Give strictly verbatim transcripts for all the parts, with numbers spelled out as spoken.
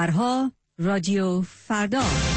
خبرها رادیو فردا.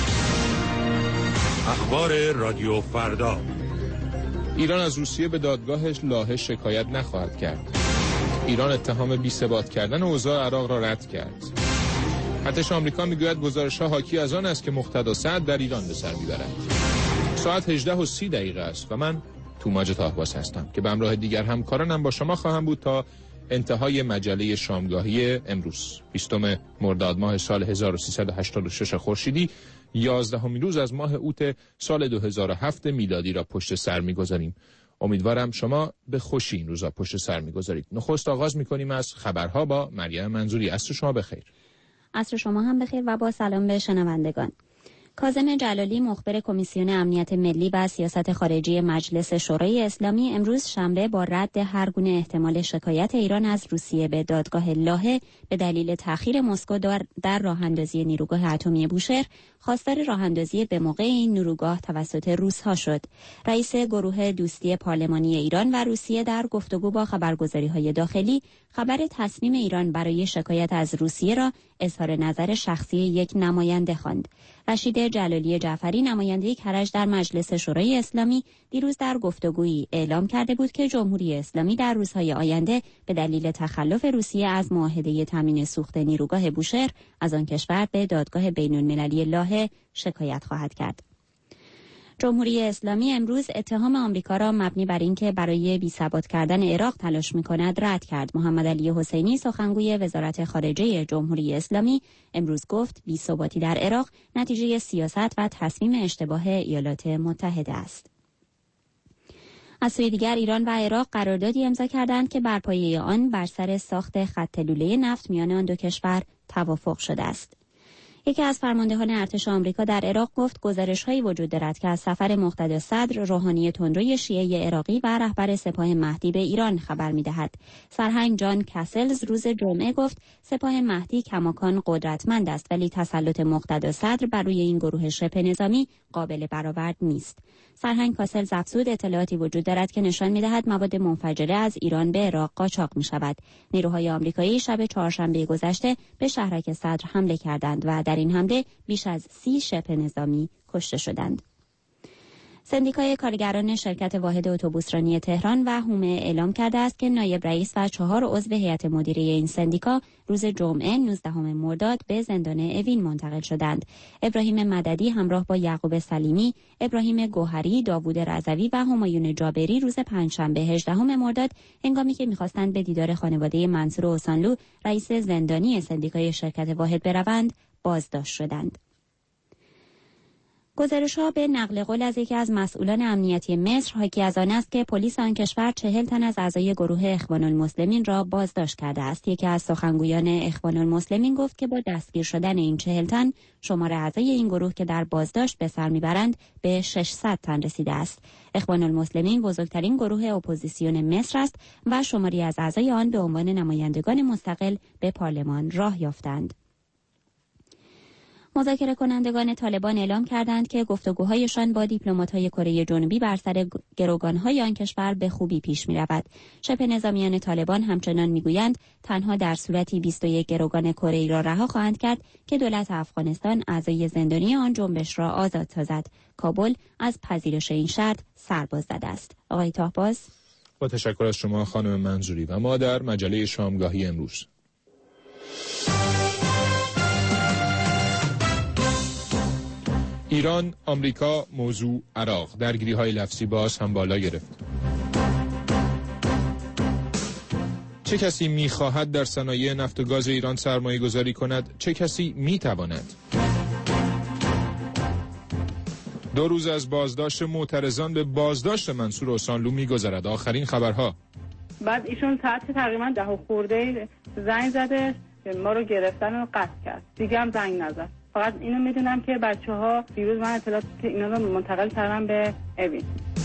اخبار رادیو فردا. ایران از روسیه به دادگاهش لاهه شکایت نخواهد کرد. ایران اتهام بی‌ثبات کردن اوضاع عراق را رد کرد. ارتش آمریکا میگوید گزارش‌ها حاکی از آن است که مقتدا سعد در ایران به سر میبرد. ساعت هجده و سی دقیقه است و من توماج طاهباس هستم که به همراه دیگر همکارانم با شما خواهم بود تا انتهای مجله شامگاهی امروز بیستم مرداد ماه سال هزار و سیصد و هشتاد و شش خورشیدی، یازدهمین روز از ماه اوت سال دو هزار و هفت میلادی را پشت سر می‌گذاریم. امیدوارم شما به خوشی این روزا پشت سر می‌گذارید. نخست آغاز می‌کنیم از خبرها با مریم منظوری. عصر شما بخیر. عصر شما هم بخیر و با سلام به شنوندگان. کاظم جلالی مخبر کمیسیون امنیت ملی و سیاست خارجی مجلس شورای اسلامی امروز شنبه با رد هر گونه احتمال شکایت ایران از روسیه به دادگاه لاهه به دلیل تأخیر مسکو در راه‌اندازی نیروگاه اتمی بوشهر خواستار راه‌اندازی به موقع این نیروگاه توسط روس‌ها شد. رئیس گروه دوستی پارلمانی ایران و روسیه در گفتگو با خبرگزاری‌های داخلی خبر تصمیم ایران برای شکایت از روسیه را اظهار نظر شخصی یک نماینده خواند. رشید جلالی جعفری نماینده کرج در مجلس شورای اسلامی دیروز در گفتگویی اعلام کرده بود که جمهوری اسلامی در روزهای آینده به دلیل تخلف روسیه از معاهده تامین سوخت نیروگاه بوشهر از آن کشور به دادگاه بین‌المللی لاهه شکایت خواهد کرد. جمهوری اسلامی امروز اتهام آمریکا را مبنی بر اینکه برای بی‌ثبات کردن عراق تلاش می‌کند رد کرد. محمد علی حسینی سخنگوی وزارت خارجه جمهوری اسلامی امروز گفت بی‌ثباتی در عراق نتیجه سیاست و تصمیم اشتباه ایالات متحده است. از سوی دیگر ایران و عراق قراردادی امضا کردند که بر پایه آن بر سر ساخت خط لوله نفت میان آن دو کشور توافق شده است. یکی از فرماندهان ارتش آمریکا در عراق گفت گزارش‌هایی وجود دارد که از سفر مقتدا صدر روحانی تندروی شیعه عراقی و رهبر سپاه مهدی به ایران خبر می‌دهد. سرهنگ جان کاسلز روز جمعه گفت سپاه مهدی کماکان قدرتمند است ولی تسلط مقتدا صدر بر روی این گروه شبه نظامی قابل برآورد نیست. سرهنگ کاسلز افزود اطلاعاتی وجود دارد که نشان می‌دهد مواد منفجره از ایران به عراق قاچاق می‌شود. نیروهای آمریکایی شب چهارشنبه گذشته به شهرک صدر حمله کردند و در این حمله بیش از سی شبه نظامی کشته شدند. سندیکای کارگران شرکت واحد اتوبوسرانی تهران و هومه اعلام کرده است که نایب رئیس و چهار عضو هیئت مدیره این سندیکا روز جمعه نوزدهم مرداد به زندان اوین منتقل شدند. ابراهیم مددی همراه با یعقوب سلیمی، ابراهیم گوهری، داوود رضوی و همایون جابری روز پنجشنبه هجدهم مرداد هنگامی که می‌خواستند به دیدار خانواده منصور اوسانلو رئیس زندانی سندیکای شرکت واحد بروند بازداشت شدند. گزارش‌ها به نقل قول از یکی از مسئولان امنیتی مصر حاکی از آن است که پلیس آن کشور چهل تن از اعضای گروه اخوان المسلمین را بازداشت کرده است. یکی از سخنگویان اخوان المسلمین گفت که با دستگیر شدن این چهل تن شمار اعضای این گروه که در بازداشت به سر میبرند به ششصد تن رسیده است. اخوان المسلمین بزرگترین گروه اپوزیسیون مصر است و شماری از اعضای آن به عنوان نمایندگان مستقل به پارلمان راه یافتند. مذاکره کنندگان طالبان اعلام کردند که گفتگوهایشان با دیپلمات‌های کره جنوبی بر سر گروگان‌های آن کشور به خوبی پیش می‌رود. شبه نظامیان طالبان همچنان می‌گویند تنها در صورتی بیست و یک گروگان کره‌ای را رها خواهند کرد که دولت افغانستان اعضای زندانی آن جنبش را آزاد سازد. کابل از پذیرش این شرط سرباز زده است. آقای طاهباز، با تشکر از شما خانم منظوری. و ما در مجله شامگاهی امروز ایران، آمریکا، موضوع عراق، درگیری‌های لفظی باز هم بالا گرفت. چه کسی می‌خواهد در صنایع نفت و گاز ایران سرمایه گذاری کند؟ چه کسی می‌تواند؟ دو روز از بازداشت معترضان به بازداشت منصور اوسانلو می‌گذرد. آخرین خبرها. بعد ایشون ساعت تقریبا ده و خورده زنگ زده ما رو گرفتن و قتل کرد. دیگه هم زنگ نزد. فقط اینو میدونم که بچه‌ها دیروز من اطلاعات که اینا رو منتقل کردم به اوین.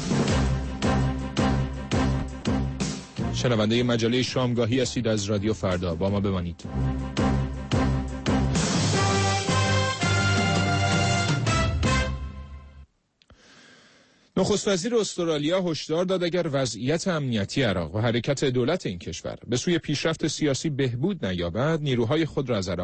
شنونده مجله شامگاهی هستید از رادیو فردا. با ما بمانید. نخست وزیر استرالیا هشدار داد اگر وضعیت امنیتی عراق و حرکت دولت این کشور به سوی پیشرفت سیاسی بهبود نیابد، نیروهای خود را از عراق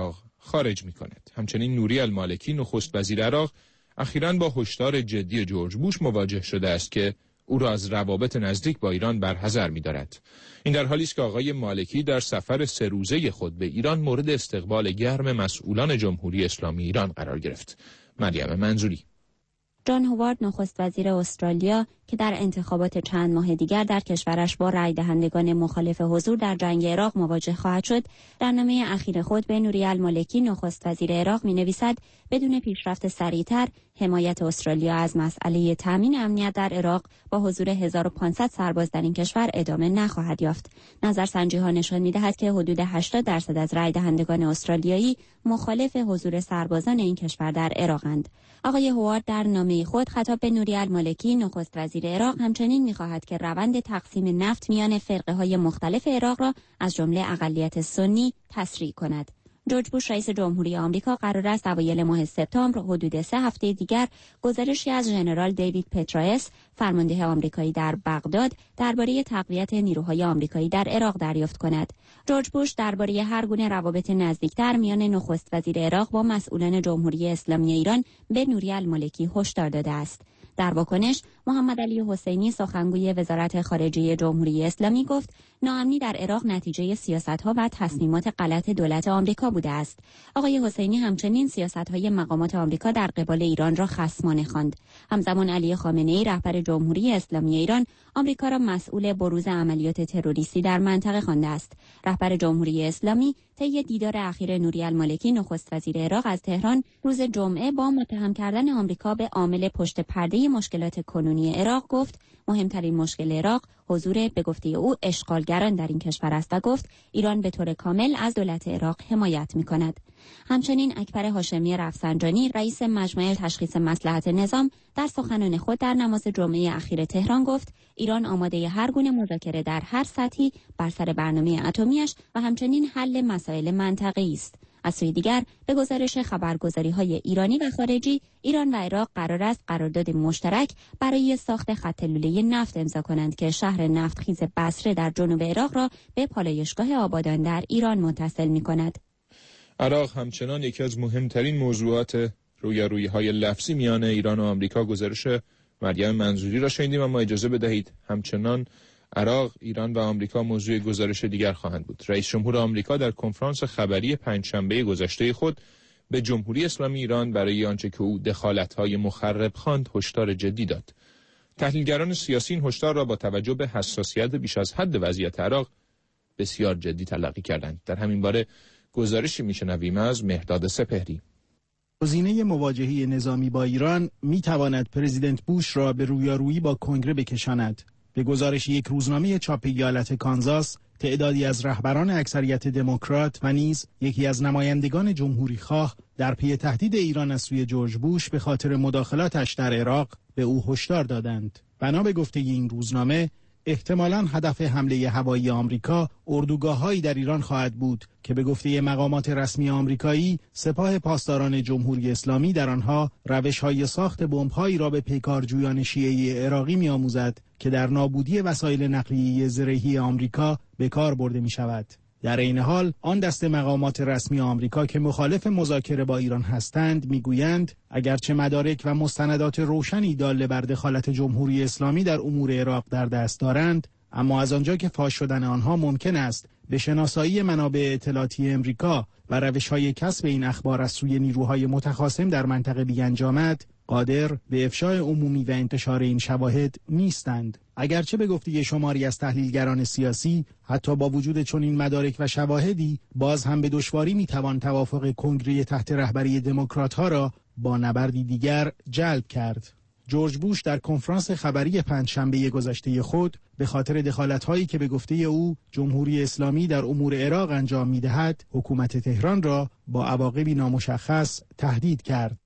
خارج می‌کند. همچنین نوری المالکی نخست وزیر عراق اخیراً با هشدار جدی جورج بوش مواجه شده است که او را از روابط نزدیک با ایران برحذر می‌دارد. این در حالی است که آقای مالکی در سفر سه روزه خود به ایران مورد استقبال گرم مسئولان جمهوری اسلامی ایران قرار گرفت. مریم منظوری. جان هوارد نخست وزیر استرالیا که در انتخابات چند ماه دیگر در کشورش با رای دهندگان مخالف حضور در جنگ عراق مواجه خواهد شد، در نامه اخیر خود به نوری المالکی نخست وزیر عراق می‌نویسد بدون پیشرفت سریعتر حمایت استرالیا از مسئله تامین امنیت در عراق با حضور هزار و پانصد سرباز در این کشور ادامه نخواهد یافت. نظرسنجی‌ها نشان می‌دهد که حدود هشتاد درصد از رای دهندگان استرالیایی مخالف حضور سربازان این کشور در عراقند. آقای هوارد در نامه خود خطاب به نوری المالکی نخست وزیر عراق همچنین می‌خواهد که روند تقسیم نفت میان فرقه‌های مختلف عراق را از جمله اقلیت سنی تسریع کند. جورج بوش رئیس جمهوری آمریکا قرار است اوایل ماه سپتامبر حدود سه هفته دیگر گزارشی از ژنرال دیوید پترایس فرمانده آمریکایی در بغداد درباره تقویت نیروهای آمریکایی در عراق دریافت کند. جورج بوش درباره هر گونه روابط نزدیکتر میان نخست وزیر عراق با مسئولان جمهوری اسلامی ایران به نوری المالکی هشدار داده است. در واکنش محمد علی حسینی سخنگوی وزارت خارجه جمهوری اسلامی گفت ناامنی در عراق نتیجه سیاست‌ها و تصمیمات غلط دولت آمریکا بوده است. آقای حسینی همچنین سیاست‌های مقامات آمریکا در قبال ایران را خصمانه خواند. همزمان علی خامنه‌ای رهبر جمهوری اسلامی ایران آمریکا را مسئول بروز عملیات تروریستی در منطقه خوانده است. رهبر جمهوری اسلامی طی دیدار اخیر نوری المالکی نخست وزیر عراق از تهران روز جمعه با متهم کردن آمریکا به عامل پشت پرده مشکلات کنونی عراق گفت مهمترین مشکل عراق حضور به گفته او اشغالگران در این کشور است و گفت ایران به طور کامل از دولت عراق حمایت می‌کند. همچنین اکبر هاشمی رفسنجانی رئیس مجمع تشخیص مصلحت نظام در سخنان خود در نماز جمعه اخیر تهران گفت ایران آماده هر گونه مذاکره در هر سطحی بر سر برنامه اتمی‌اش و همچنین حل مسائل منطقه‌ای است. از سوی دیگر به گزارش خبرگزاری‌های ایرانی و خارجی ایران و عراق قرار است قرارداد مشترک برای ساخت خط لوله نفت امضا کنند که شهر نفتخیز بصره در جنوب عراق را به پالایشگاه آبادان در ایران متصل می‌کند. عراق همچنان یکی از مهمترین موضوعات رویارویی‌های لفظی میان ایران و آمریکا گزارش مریم منظوری را شنیدیم، اما اجازه بدهید همچنان عراق، ایران و آمریکا موضوع گزارش دیگر خواهند بود. رئیس جمهور آمریکا در کنفرانس خبری پنجشنبه گذشته خود به جمهوری اسلامی ایران برای آنچه که او دخالت‌های مخرب خواند هشدار جدی داد. تحلیلگران سیاسی این هشدار را با توجه به حساسیت بیش از حد وضعیت عراق بسیار جدی تلقی کردند. در همین باره گزارشی میشنویم از مهرداد سپهری. گزینه مواجهه نظامی با ایران میتواند پرزیدنت بوش را به رویارویی با کنگره بکشاند. به گزارش یک روزنامه چاپ ایالت کانزاس، تعدادی از رهبران اکثریت دموکرات و نیز یکی از نمایندگان جمهوری خواه در پی تهدید ایران از سوی جورج بوش به خاطر مداخلاتش در عراق به او هشدار دادند. بنا به گفته این روزنامه، احتمالاً هدف حمله هوایی آمریکا اردوگاه‌هایی در ایران خواهد بود که به گفته مقامات رسمی آمریکایی سپاه پاسداران جمهوری اسلامی در آنها روش‌های ساخت بمب‌هایی را به پیکارجویان شیعی عراقی می‌آموزد که در نابودی وسایل نقلیه زرهی آمریکا به کار برده می‌شود. در این حال آن دست مقامات رسمی آمریکا که مخالف مذاکره با ایران هستند میگویند اگرچه مدارک و مستندات روشنی دال بر دخالت جمهوری اسلامی در امور عراق در دست دارند، اما از آنجا که فاش شدن آنها ممکن است به شناسایی منابع اطلاعاتی امریکا و روش‌های کسب این اخبار از سوی نیروهای متخاصم در منطقه بیانجامد، قادر به افشای عمومی و انتشار این شواهد نیستند. اگرچه به گفته شماری از تحلیلگران سیاسی حتی با وجود چنین مدارک و شواهدی باز هم به دشواری میتوان توافق کنگره تحت رهبری دموکرات‌ها را با نبردی دیگر جلب کرد. جورج بوش در کنفرانس خبری پنجشنبه گذشته خود به خاطر دخالت‌هایی که به گفته او جمهوری اسلامی در امور عراق انجام می‌دهد، حکومت تهران را با عواقبی نامشخص تهدید کرد.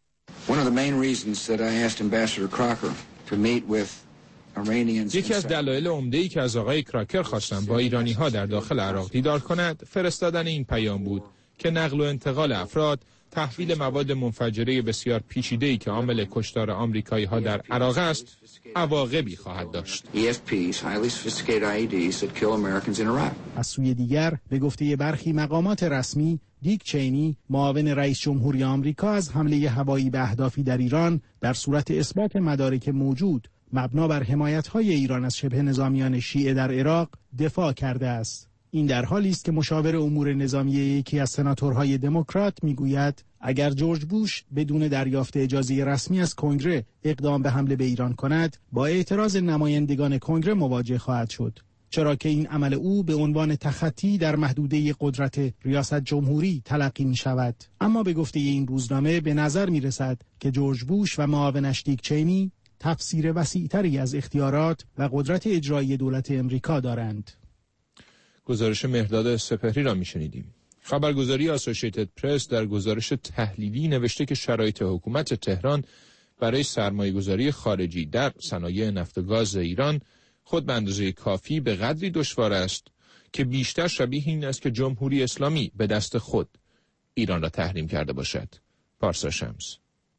یکی از دلایل عمده‌ای که از آقای کراکر خواستم با ایرانی‌ها در داخل عراق دیدار کند، فرستادن این پیام بود که نقل و انتقال افراد تحویل مواد منفجره بسیار پیچیده‌ای که عامل کشتار آمریکایی‌ها در عراق است، عواقبی خواهد داشت. از سوی دیگر به گفته برخی مقامات رسمی، دیک چینی، معاون رئیس جمهوری آمریکا، از حمله هوایی به اهدافی در ایران در صورت اثبات مدارک موجود مبنا بر حمایت‌های ایران از شبه نظامیان شیعه در عراق دفاع کرده است. این در حالی است که مشاور امور نظامی یکی از سناتورهای دموکرات میگوید اگر جورج بوش بدون دریافت اجازه رسمی از کنگره اقدام به حمله به ایران کند، با اعتراض نمایندگان کنگره مواجه خواهد شد، چرا که این عمل او به عنوان تخطی در محدوده قدرت ریاست جمهوری تلقی می شود. اما به گفته این روزنامه به نظر می رسد که جورج بوش و معاونش دیک چینی تفسیر وسیع‌تری از اختیارات و قدرت اجرایی دولت امریکا دارند. گزارش مهرداد سپهری را میشنیدیم. خبرگزاری آسوشیتد پرس در گزارش تحلیلی نوشته که شرایط حکومت تهران برای سرمایه‌گذاری خارجی در صنایع نفت و گاز ایران خود به اندازه کافی به قدری دشوار است که بیشتر شبیه این است که جمهوری اسلامی به دست خود ایران را تحریم کرده باشد. پارسا شمس.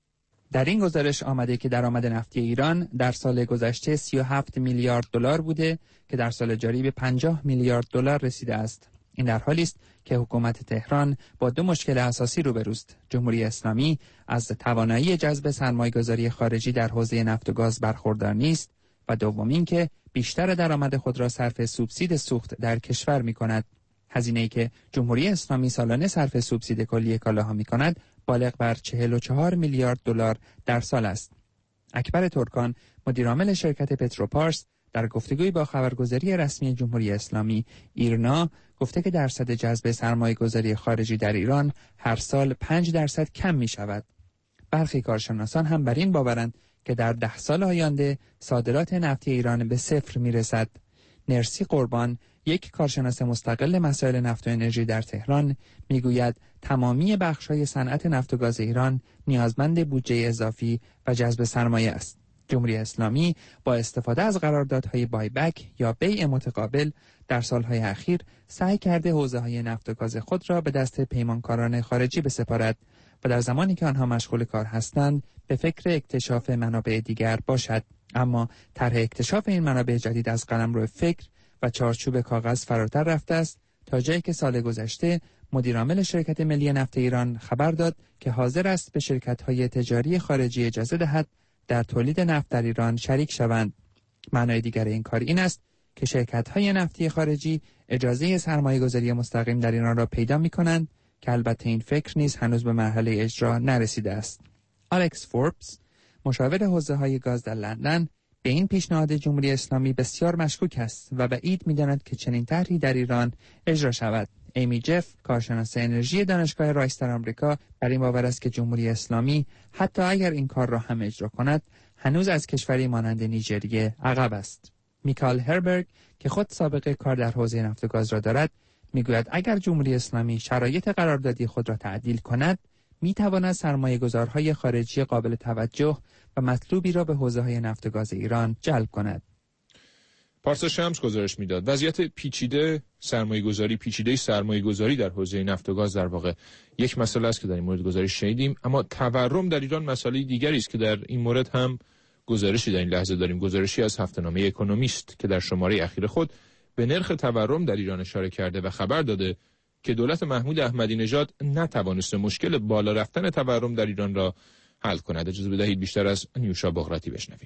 در این گزارش آمده که درآمد نفتی ایران در سال گذشته سی و هفت میلیارد دلار بوده که در سال جاری به پنجاه میلیارد دلار رسیده است. این در حالی است که حکومت تهران با دو مشکل اساسی روبروست. جمهوری اسلامی از توانایی جذب سرمایه‌گذاری خارجی در حوزه نفت و گاز برخوردار نیست و دوم اینکه بیشتر درآمد خود را صرف سوبسید سوخت در کشور می‌کند. هزینه‌ای که جمهوری اسلامی سالانه صرف سوبسید کلی کالاها می‌کند بالغ بر چهل و چهار میلیارد دلار در سال است. اکبر ترکان، مدیرعامل شرکت پتروپارس، در گفتگوی با خبرگزاری رسمی جمهوری اسلامی ایرنا گفته که درصد جذب سرمایه‌گذاری خارجی در ایران هر سال پنج درصد کم می‌شود. برخی کارشناسان هم بر این باورند که در ده سال آینده صادرات نفتی ایران به صفر می‌رسد. نرسی قربان، یک کارشناس مستقل مسائل نفت و انرژی در تهران، میگوید تمامی بخش‌های صنعت نفت و گاز ایران نیازمند بودجه اضافی و جذب سرمایه است. جمهوری اسلامی با استفاده از قراردادهای بایبک یا بیع متقابل در سالهای اخیر سعی کرده حوزه‌های نفت و گاز خود را به دست پیمانکاران خارجی بسپارد و در زمانی که آنها مشغول کار هستند به فکر اکتشاف منابع دیگر باشد. اما طرح اکتشاف این منابع جدید از قلمرو فکر و چارچوب کاغذ فراتر رفته است، تا جایی که سال گذشته مدیرعامل شرکت ملی نفت ایران خبر داد که حاضر است به شرکت‌های تجاری خارجی اجازه دهد در تولید نفت در ایران شریک شوند. معنای دیگر این کار این است که شرکت‌های نفتی خارجی اجازه سرمایه‌گذاری مستقیم در ایران را پیدا می‌کنند که البته این فکر نیز هنوز به مرحله اجرا نرسیده است. آلکس فوربس، مشاور حوزه‌های گاز در لندن، به این پیشنهاد جمهوری اسلامی بسیار مشکوک است و بعید می‌داند که چنین طرحی در ایران اجرا شود. ایمی جف، کارشناس انرژی دانشگاه رایس در آمریکا، بر این باور است که جمهوری اسلامی حتی اگر این کار را هم اجرا کند، هنوز از کشوری مانند نیجریه عقب است. میکال هربرگ که خود سابقه کار در حوزه نفت و گاز را دارد، میگوید اگر جمهوری اسلامی شرایط قراردادی خود را تعدیل کند، میتواند سرمایه‌گذارهای خارجی قابل توجه و مطلوبی را به حوزه‌های نفت و گاز ایران جلب کند. پارسا شمس گزارش میداد وضعیت پیچیده سرمایه‌گذاری پیچیده سرمایه‌گذاری در حوزه نفت و گاز در واقع یک مسئله است که در این مورد گزارش شنیدیم، اما تورم در ایران مسئله دیگری است که در این مورد هم گزارشی در این لحظه داریم. گزارشی از هفته‌نامه اکونومیست که در شماره اخیر خود به نرخ تورم در ایران اشاره کرده و خبر داده که دولت محمود احمدی نژاد نتوانسته مشکل بالا رفتن تورم در ایران را حل کند. اجازه بدهید بیشتر از نیوشا بغراتی بشنویم.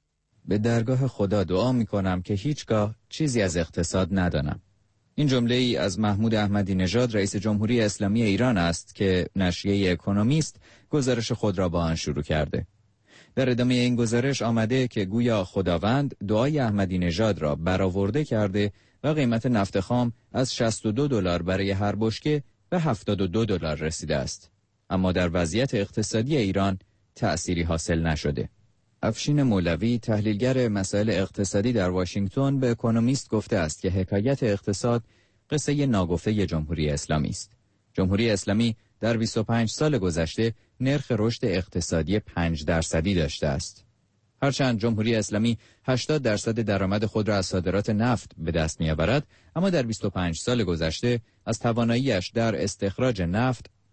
به درگاه خدا دعا می‌کنم که هیچگاه چیزی از اقتصاد ندانم. این جمله ای از محمود احمدی نژاد رئیس جمهوری اسلامی ایران است که نشریه اکونومیست گزارش خود را با آن شروع کرده. در ادامه این گزارش آمده که گویا خداوند دعای احمدی نژاد را برآورده کرده و قیمت نفت خام از شصت و دو دلار برای هر بشکه به هفتاد و دو دلار رسیده است. اما در وضعیت اقتصادی ایران تأثیری حاصل نشده. افشین مولوی، تحلیلگر مسائل اقتصادی در واشنگتن، به اکونومیست گفته است که حکایت اقتصاد قصه ناگفته جمهوری اسلامی است. جمهوری اسلامی در بیست و پنج سال گذشته نرخ رشد اقتصادی پنج درصدی داشته است. هرچند جمهوری اسلامی هشتاد درصد درآمد خود را از صادرات نفت به دست می‌آورد، اما در بیست و پنج سال گذشته از تواناییش در استخراج نفت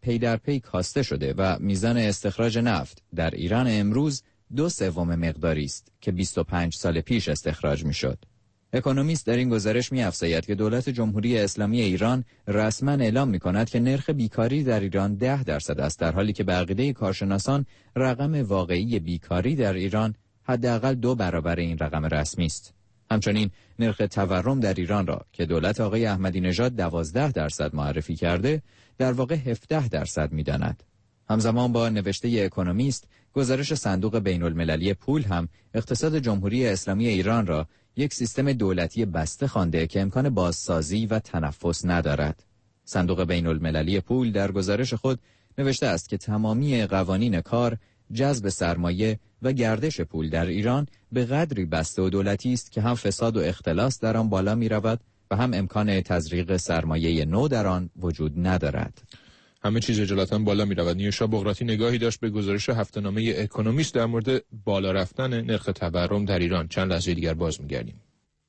پی در پی کاسته شده و میزان استخراج نفت در ایران امروز دو سوم مقداری است که بیست و پنج سال پیش استخراج میشد. اکونومیست در این گزارش می‌افزاید که دولت جمهوری اسلامی ایران رسما اعلام می‌کند که نرخ بیکاری در ایران ده درصد است، در حالی که به عقیده کارشناسان رقم واقعی بیکاری در ایران حداقل دو برابر این رقم رسمی است. همچنین نرخ تورم در ایران را که دولت آقای احمدی نژاد دوازده درصد معرفی کرده، در واقع هفده درصد می‌داند. همزمان با نوشته اکونومیست، گزارش صندوق بین‌المللی پول هم اقتصاد جمهوری اسلامی ایران را یک سیستم دولتی بسته خوانده که امکان بازسازی و تنفس ندارد. صندوق بین‌المللی پول در گزارش خود نوشته است که تمامی قوانین کار، جذب سرمایه و گردش پول در ایران به قدری بسته و دولتی است که هم فساد و اختلاس در آن بالا می رود و هم امکان تزریق سرمایه نو در آن وجود ندارد. همه چیز اجلاتا بالا می رود. نیوشا بغراتی نگاهی داشت به گزارش هفته‌نامه اکونومیست در مورد بالا رفتن نرخ تورم در ایران. چند لحظه دیگر باز می گردیم.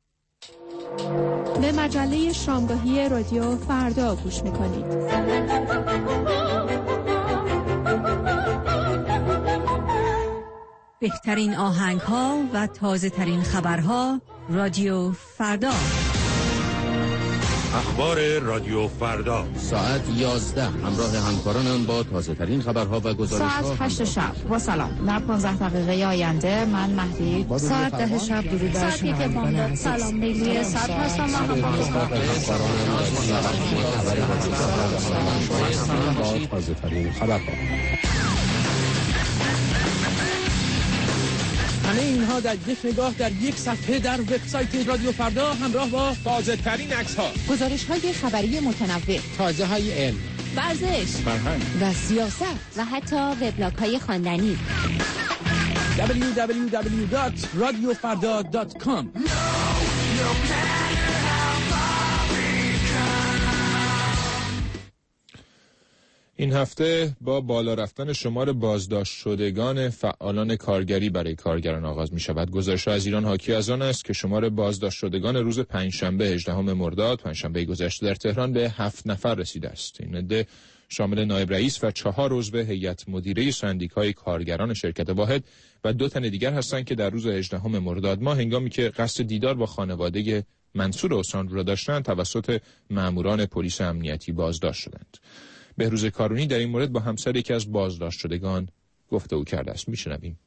به مجله شامگاهی رادیو فردا گوش می کنید. بهترین آهنگ ها و تازه ترین خبرها رادیو فردا. اخبار رادیو فردا ساعت یازده همراه همکارانم با تازه ترین خبرها و گزارش‌ها. ساعت هشت شب با سلام. در پانزده دقیقه آینده من مهدی. ساعت ده شب درود بر شما. سلام لیلی ساعت هستم من با تازه ترین خبرها. همه اینها در یک نگاه در یک صفحه در وبسایت رادیو فردا همراه با تازه ترین عکس ها، گزارش های خبری متنوع، تازه های علم، ورزش، فرهنگ و سیاست و حتی وبلاگ های خواندنی. دبلیو دبلیو دبلیو دات رادیو فردا دات کام. این هفته با بالا رفتن شمار بازداشت شدگان فعالان کارگری برای کارگران آغاز می شود. گزارش از ایران حاکی از آن است که شمار بازداشت شدگان روز پنجشنبه هجدهم مرداد پنجشنبه گذشته در تهران به هفت نفر رسیده است. این عده شامل نایب رئیس و چهار عضو هیئت مدیره سندیکای کارگران شرکت واحد و دو تن دیگر هستند که در روز هجدهم مرداد ماه هنگامی که قصد دیدار با خانواده منصور اوسانلو را داشتند توسط ماموران پلیس امنیتی بازداشت شدند. بهروز کارونی در این مورد با همسر یکی از بازداشت شدگان گفتگو کرده است. میشنویم.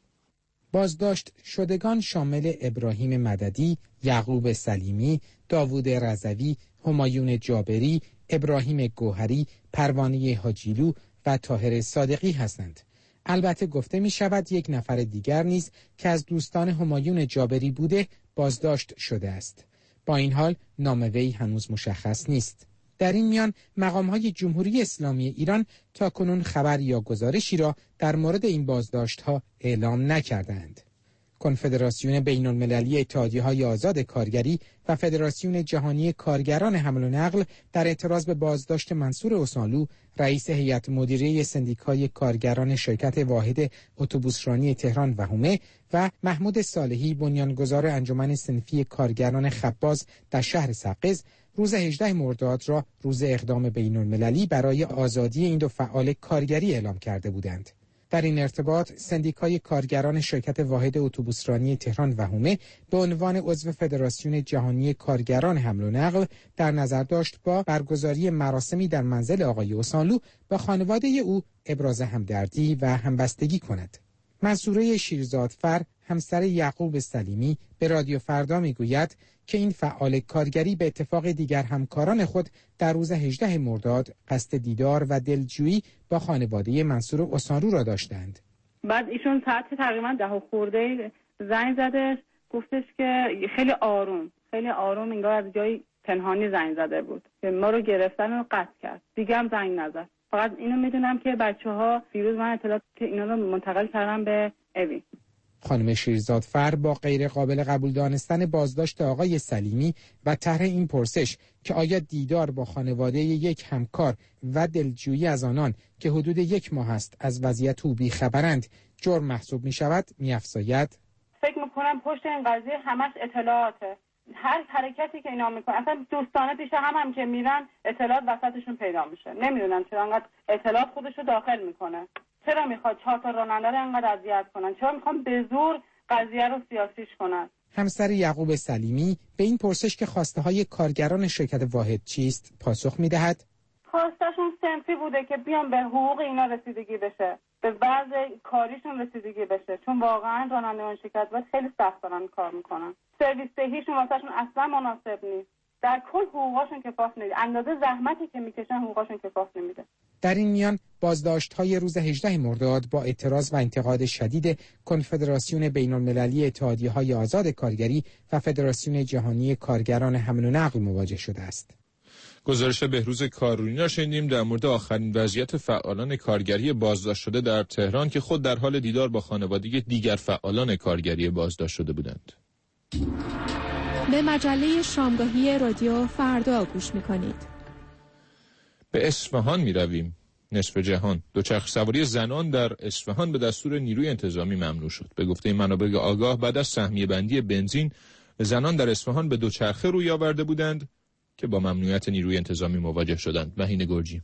بازداشت شدگان شامل ابراهیم مددی، یعقوب سلیمی، داوود رضوی، همایون جابری، ابراهیم گوهری، پروانه حاجیلو و طاهر صادقی هستند. البته گفته می شود یک نفر دیگر نیز که از دوستان همایون جابری بوده بازداشت شده است. با این حال نام وی هنوز مشخص نیست. در این میان مقام‌های جمهوری اسلامی ایران تاکنون خبر یا گزارشی را در مورد این بازداشت‌ها اعلام نکردند. کنفدراسیون بین‌المللی اتحادیه‌های آزاد کارگری و فدراسیون جهانی کارگران حمل و نقل در اعتراض به بازداشت منصور اوسانلو، رئیس هیئت مدیره سندیکای کارگران شرکت واحد اتوبوسرانی تهران و حومه و محمود صالحی، بنیانگذار انجمن صنفی کارگران خباز در شهر سقز، روز هجدهم مرداد را روز اقدام بین‌المللی برای آزادی این دو فعال کارگری اعلام کرده بودند. در این ارتباط سندیکای کارگران شرکت واحد اتوبوسرانی تهران و حومه به عنوان عضو فدراسیون جهانی کارگران حمل و نقل در نظر داشت با برگزاری مراسمی در منزل آقای اوسانلو با خانواده او ابراز همدردی و همبستگی کند. منصوره شیرزادفر، همسر یعقوب سلیمی، به رادیو فردا میگوید که این فعال کارگری به اتفاق دیگر همکاران خود در روز هجدهم مرداد قصد دیدار و دلجویی با خانواده منصور اوسانلو را داشتند. بعد ایشون ساعت تقریبا ده و خورده زنگ زده، گفتش که خیلی آروم خیلی آروم انگار از جای پنهانی زنگ زده بود که ما رو گرفتن و قطع کرد. دیگه هم زنگ نزد. فقط اینو میدونم که بچه‌ها دیروز من اطلاعات که اینا رو منتقل کردم به اوین. خانم شیرزادفر با غیر قابل قبول دانستن بازداشت آقای سلیمی و طرح این پرسش که آیا دیدار با خانواده یک همکار و دلجویی از آنان که حدود یک ماه است از وضعیت او بی‌خبرند جرم محسوب می شود، می افزاید: فکر میکنم پشت این قضیه همش اطلاعاته. هر حرکتی که اینا میکنن اصلا دوستانه پیش هم هم که میرن اطلاعات وسطشون پیدا میشه. نمیدونم چرا انقدر اطلاعات خودش رو داخل میکنه، چرا میخواد چهار تا راننده رو انقدر اذیت کنن، چرا میخوان به زور قضیه رو سیاسیش کنن. همسر یعقوب سلیمی به این پرسش که خواسته های کارگران شرکت واحد چیست پاسخ میدهد: خواستشون صنفی بوده که بیان به حقوق اینا رسیدگی بشه، به وضع کاریشون رسیدگی بشه، چون واقعا رانندگان شرکت واحد خیلی سخت دارن کار میکنن. سرویس دهیشون واسهشون اصلا مناسب نیست. در کل حقوقاشون کفاف نمیده، اندازه زحمتی که میکشن حقوقاشون کفاف نمیده. در این میان بازداشت‌های روز هجدهم مرداد با اعتراض و انتقاد شدید کنفدراسیون بین‌المللی اتحادیه‌های آزاد کارگری و فدراسیون جهانی کارگران حمل و نقل مواجه شده است. گزارش بهروز کارونی را شنیدیم در مورد آخرین وضعیت فعالان کارگری بازداشت شده در تهران که خود در حال دیدار با خانواده دیگر فعالان کارگری بازداشت شده بودند. به مجله شامگاهی رادیو فردا گوش می‌کنید. به اصفهان می‌رویم. نصف جهان دوچرخه سواری زنان در اصفهان به دستور نیروی انتظامی ممنوع شد. به گفته منابع آگاه بعد از سهمیه بندی بنزین زنان در اصفهان به دوچرخه روی آورده بودند که با ممنوعیت نیروی انتظامی مواجه شدند. مهین گرجی.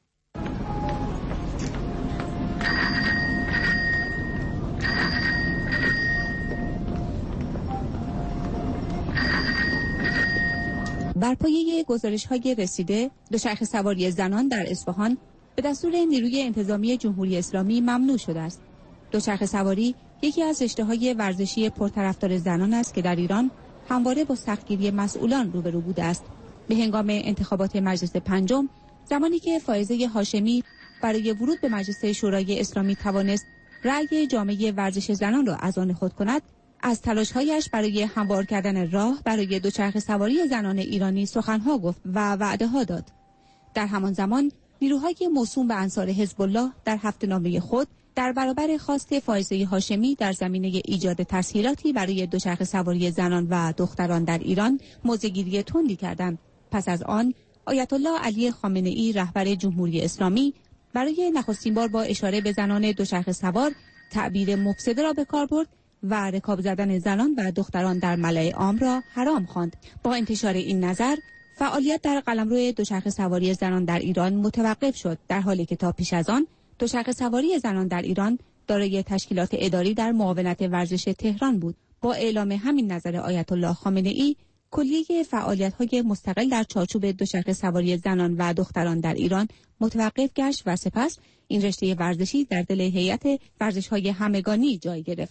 بر پایه گزارش‌های رسیده، دوچرخه سواری زنان در اصفهان به دستور نیروی انتظامی جمهوری اسلامی ممنوع شده است. دوچرخه سواری یکی از رشته‌های ورزشی پرطرفدار زنان است که در ایران همواره با سختگیری مسئولان روبرو بوده است. به هنگام انتخابات مجلس پنجم، زمانی که فائزه هاشمی برای ورود به مجلس شورای اسلامی توانست رأی جامعه ورزش زنان را از آن خود کند، از تلاش‌هایش برای هموار کردن راه برای دوچرخه سواری زنان ایرانی سخنها گفت و وعده‌ها داد. در همان زمان نیروهای موسوم به انصار حزب الله در هفته‌نامه خود در برابر خواست فائزه هاشمی در زمینه ایجاد تسهیلاتی برای دوچرخه سواری زنان و دختران در ایران موضع‌گیری تندی کردند. پس از آن آیت الله علی خامنه‌ای رهبر جمهوری اسلامی برای نخستین بار با اشاره به زنان دوچرخه سوار تعبیر مفسده را به کار برد و رکاب زدن زنان و دختران در ملأ عام را حرام خواند. با انتشار این نظر فعالیت در قلمرو دوچرخه سواری زنان در ایران متوقف شد، در حالی که تا پیش از آن دوچرخه سواری زنان در ایران دارای تشکیلات اداری در معاونت ورزش تهران بود. با اعلام همین نظر آیت الله خامنه‌ای، کلیه فعالیت‌های مستقل در چارچوب دوچرخه سواری زنان و دختران در ایران متوقف گشت و سپس این رشته ورزشی در دل هیئت ورزش‌های همگانی جای گرفت.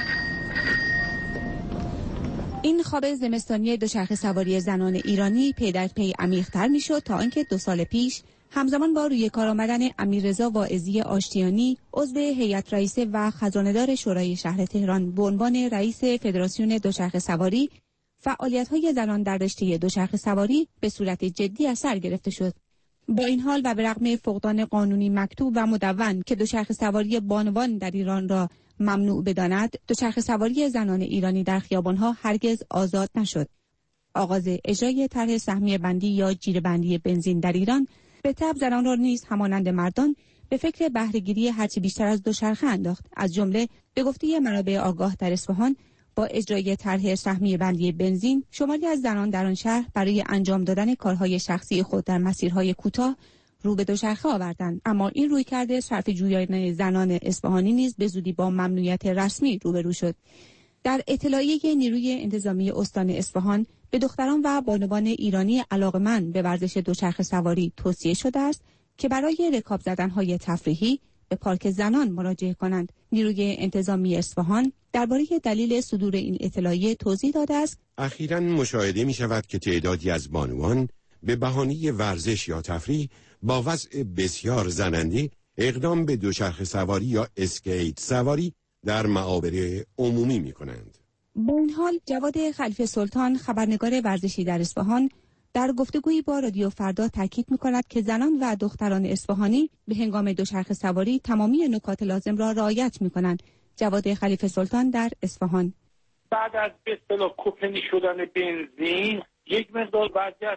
این خواب زمستانی دوچرخه سواری زنان ایرانی پی در پی عمیق‌تر می‌شد تا آنکه دو سال پیش همزمان با روی کار آمدن امیررضا واعظی آشتیانی عضو هیئت رئیسه و خزانه‌دار شورای شهر تهران به عنوان رئیس فدراسیون دوچرخه سواری، فعالیت‌های زنان در رشته دوچرخه سواری به صورت جدی از سر گرفته شد. با این حال و به رغم فقدان قانونی مکتوب و مدون که دوچرخه سواری بانوان در ایران را ممنوع بداند، دوچرخه سواری زنان ایرانی در خیابان‌ها هرگز آزاد نشد. آغاز اجرای طرح سهمیه بندی یا جیره بندی بنزین در ایران به تبع زنان را نیز همانند مردان به فکر بهره‌گیری هرچی بیشتر از دوچرخه انداخت. از جمله به گفته منابع آگاه در اصفهان، با اجرای طرح سهمیه بندی بنزین، شماری از زنان در آن شهر برای انجام دادن کارهای شخصی خود در مسیرهای کوتاه رو به دوچرخه آوردند. اما این رویکرد صرف جویانه زنان اصفهانی نیز به زودی با ممنوعیت رسمی روبرو شد. در اطلاعیه نیروی انتظامی استان اصفهان به دختران و بانوان ایرانی علاقه‌مند به ورزش دوچرخه سواری توصیه شده است که برای رکاب زدن‌های تفریحی به پارک زنان مراجعه کنند. نیروی انتظامی اصفهان درباره دلیل صدور این اطلاعیه توضیح داده است: اخیراً مشاهده می شود که تعدادی از بانوان به بهانه ورزش یا تفریح با وضع بسیار زننده اقدام به دوچرخه سواری یا اسکیت سواری در معابر عمومی می کنند. با این حال جواد خلیفه سلطان، خبرنگار ورزشی در اصفهان، در گفتگویی با رادیو فردا تاکید می‌کند که زنان و دختران اصفهانی به هنگام دوچرخه سواری تمامی نکات لازم را رعایت می‌کنند. جواد خلیفه سلطان در اصفهان: بعد از به اصطلاح کپنی شدن بنزین یک مقدار وضعیت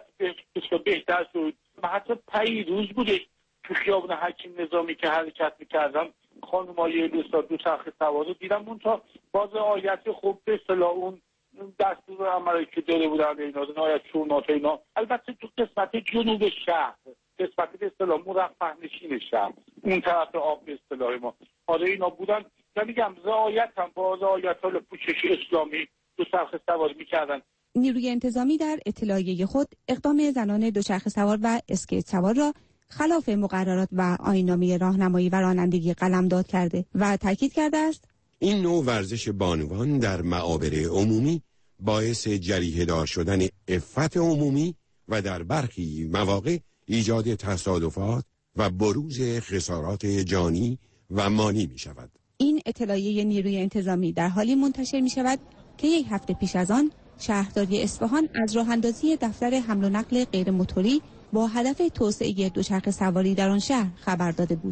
بهتر شد. حتی پیروز بودش تو خیابون حکیم نظامی که حرکت می‌کردم، خانم‌های دوستا دوچرخه سوار رو دیدم، اون تا باز آیت خوب به اصطلاح اون دستور عملی که داده بودن اینا نهایت چونات اینا، البته تو قسمت جنوب شهر، قسمت به اصطلاح مرفه نشین شهر، اون طرف آب به اصطلاح ما آره اینا بودن و میگم رعایت هم با رعایت ال پوشش اسلامی دوچرخه سواری میکردن. نیروی انتظامی در اطلاعیه خود اقدام زنان دوچرخه سوار و اسکیت سوار را خلاف مقررات و آیین‌نامه راهنمایی و رانندگی قلمداد کرده و تاکید کرده است این نوع ورزش بانوان در معابر عمومی باعث جریحه‌دار شدن عفت عمومی و در برخی مواقع ایجاد تصادفات و بروز خسارات جانی و مالی می شود. این اطلاعیه نیروی انتظامی در حالی منتشر می شود که یک هفته پیش از آن شهرداری اصفهان از راه اندازی دفتر حمل و نقل غیر موتوری با هدف توسعه دوچرخه سواری در آن شهر خبر داده بود.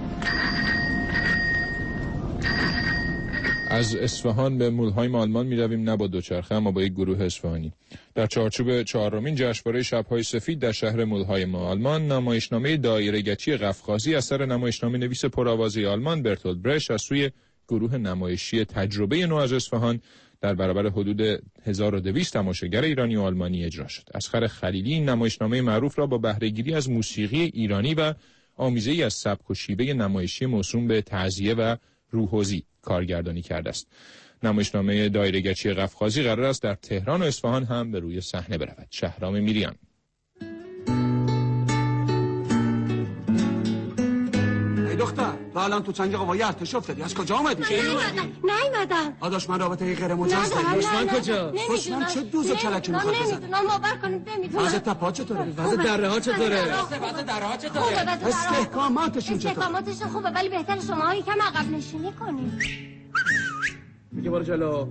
از اصفهان به مولهایم آلمان می رویم، نه با دوچرخه اما با یک گروه اصفهانی. در چارچوب چهارمین جشنواره شب‌های سفید در شهر مولهایم آلمان، نمایشنامه دایره‌گچی قفقازی اثر نمایشنامه نویس پرآوازه آلمان برتولد برشت از سوی گروه نمایشی تجربه نو از اصفهان در برابر حدود هزار و دویست تماشاگر ایرانی و آلمانی اجرا شد. اصغر خلیلی این نمایشنامه معروف را با بهره‌گیری از موسیقی ایرانی و آمیزه‌ای از سبک و شیوه نمایشی موسوم به تعزیه و روحوزی کارگردانی کرده است. نمایشنامه دایره‌گچی قفقازی قرار است در تهران و اصفهان هم به روی صحنه برود. شهرام میریان. ای دختر، تو الان تو چنگ قوای ارتش افتادی، از کجا اومدی؟ نیومدم نیومدم آداش من رابطه غیر مجاز داری. دشمن کجا؟ دشمن چه دوز و کلکی میخواد بزنه؟ نمیدونم، باور کنید نمیدونم. وضع تپا چطوره؟ وضع دره ها چطوره؟ وضع دره ها چطوره؟ استحکاماتشون چطوره؟ استحکاماتشون خوبه ولی بهتر شما یکم عقب نشینی کنید. میگه برو جلو.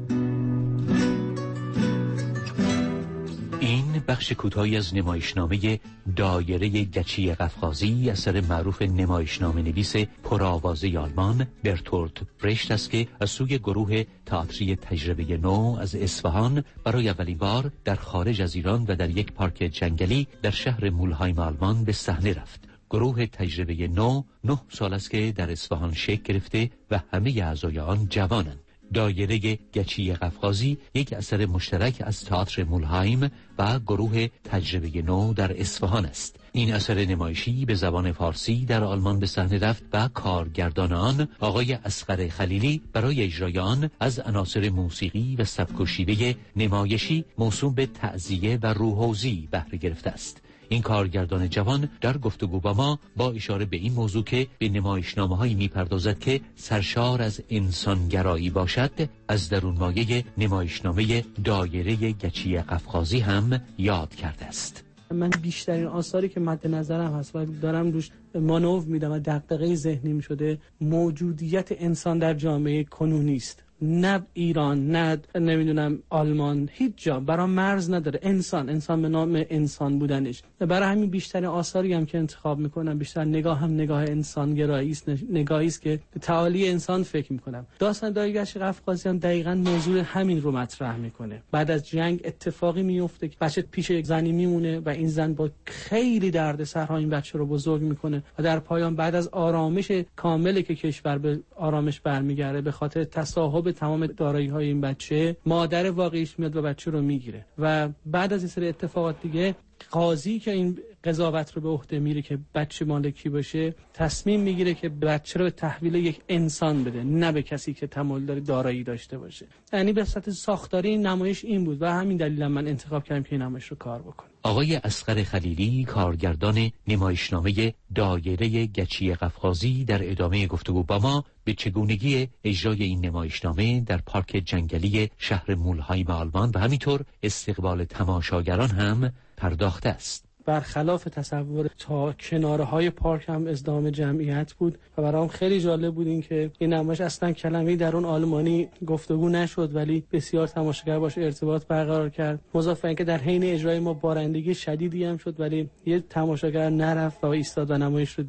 این بخش کوتاهی از نمایشنامه دایره گچی قفقازی اثر معروف نمایشنامه نویس پرآوازه آلمان برتولد برشت است که از سوی گروه تئاتری تجربه نو از اصفهان برای اولین بار در خارج از ایران و در یک پارک جنگلی در شهر مولهایم آلمان به صحنه رفت. گروه تجربه نو نه سال است که در اصفهان شکل گرفته و همه اعضای آن جوانند. دایره گچی قفقازی یک اثر مشترک از تئاتر مولهایم و گروه تجربه نو در اصفهان است. این اثر نمایشی به زبان فارسی در آلمان به صحنه رفت و کارگردان آن آقای اصغر خلیلی برای اجرای آن از عناصر موسیقی و سبک و شیوه نمایشی موسوم به تعزیه و روحوزی بهره گرفته است. این کارگردان جوان در گفتگو با ما با اشاره به این موضوع که به نمایشنامه‌هایی می‌پردازد که سرشار از انسانگرایی باشد، از درون مایه نمایشنامه دایره گچی قفقازی هم یاد کرده است. من بیشترین آثاری که مد نظرم هست و دارم روش مانور میدم و دغدغه ذهنیم شده، موجودیت انسان در جامعه کنونی است. نه ایران، نه نمیدونم آلمان، هیچ جا برای مرز نداره. انسان انسان به نام انسان بودنش. برای همین بیشتر آثاری هم که انتخاب میکنم بیشتر نگاه هم نگاه انسانگرایی است، نگاهی است که به تعالی انسان فکر میکنم. داستان دایره‌گچی قفقازی هم دقیقاً موضوع همین رو مطرح میکنه. بعد از جنگ اتفاقی میفته که بچه پیش یک زنی میمونه و این زن با خیلی دردسرها این بچه رو بزرگ میکنه و در پایان بعد از آرامش کاملی که کشور به آرامش برمیگرده به خاطر تصاحب به تمام دارایی‌های این بچه، مادر واقعیش میاد و بچه رو میگیره و بعد از این سری اتفاقات دیگه قاضی که این قضاوت رو به عهده میره که بچه مال کی باشه، تصمیم میگیره که بچه رو به تحویل یک انسان بده، نه به کسی که تمایل دارایی داشته باشه. یعنی به صورت ساختاری این نمایش این بود و همین دلیل من انتخاب کردم که این نمایش رو کار بکنم. آقای اصغر خلیلی کارگردان نمایشنامه دایره گچی قفقازی در ادامه گفتگو با ما به چگونگی اجرای این نمایشنامه در پارک جنگلی شهر مولهایم آلمان و همینطور استقبال تماشاگران هم پرداخته است. برخلاف تصور تا کناره های پارک هم ازدحام جمعیت بود و برام خیلی جالب بود این که این نمایش اصلا کلمه‌ای در اون آلمانی گفتگو نشد ولی بسیار تماشاگر باش ارتباط برقرار کرد. مضافاً اینکه در حین اجرای ما بارندگی شدیدی هم شد ولی یه تماشاگر نرفت و ایستاد و نمایش رو دید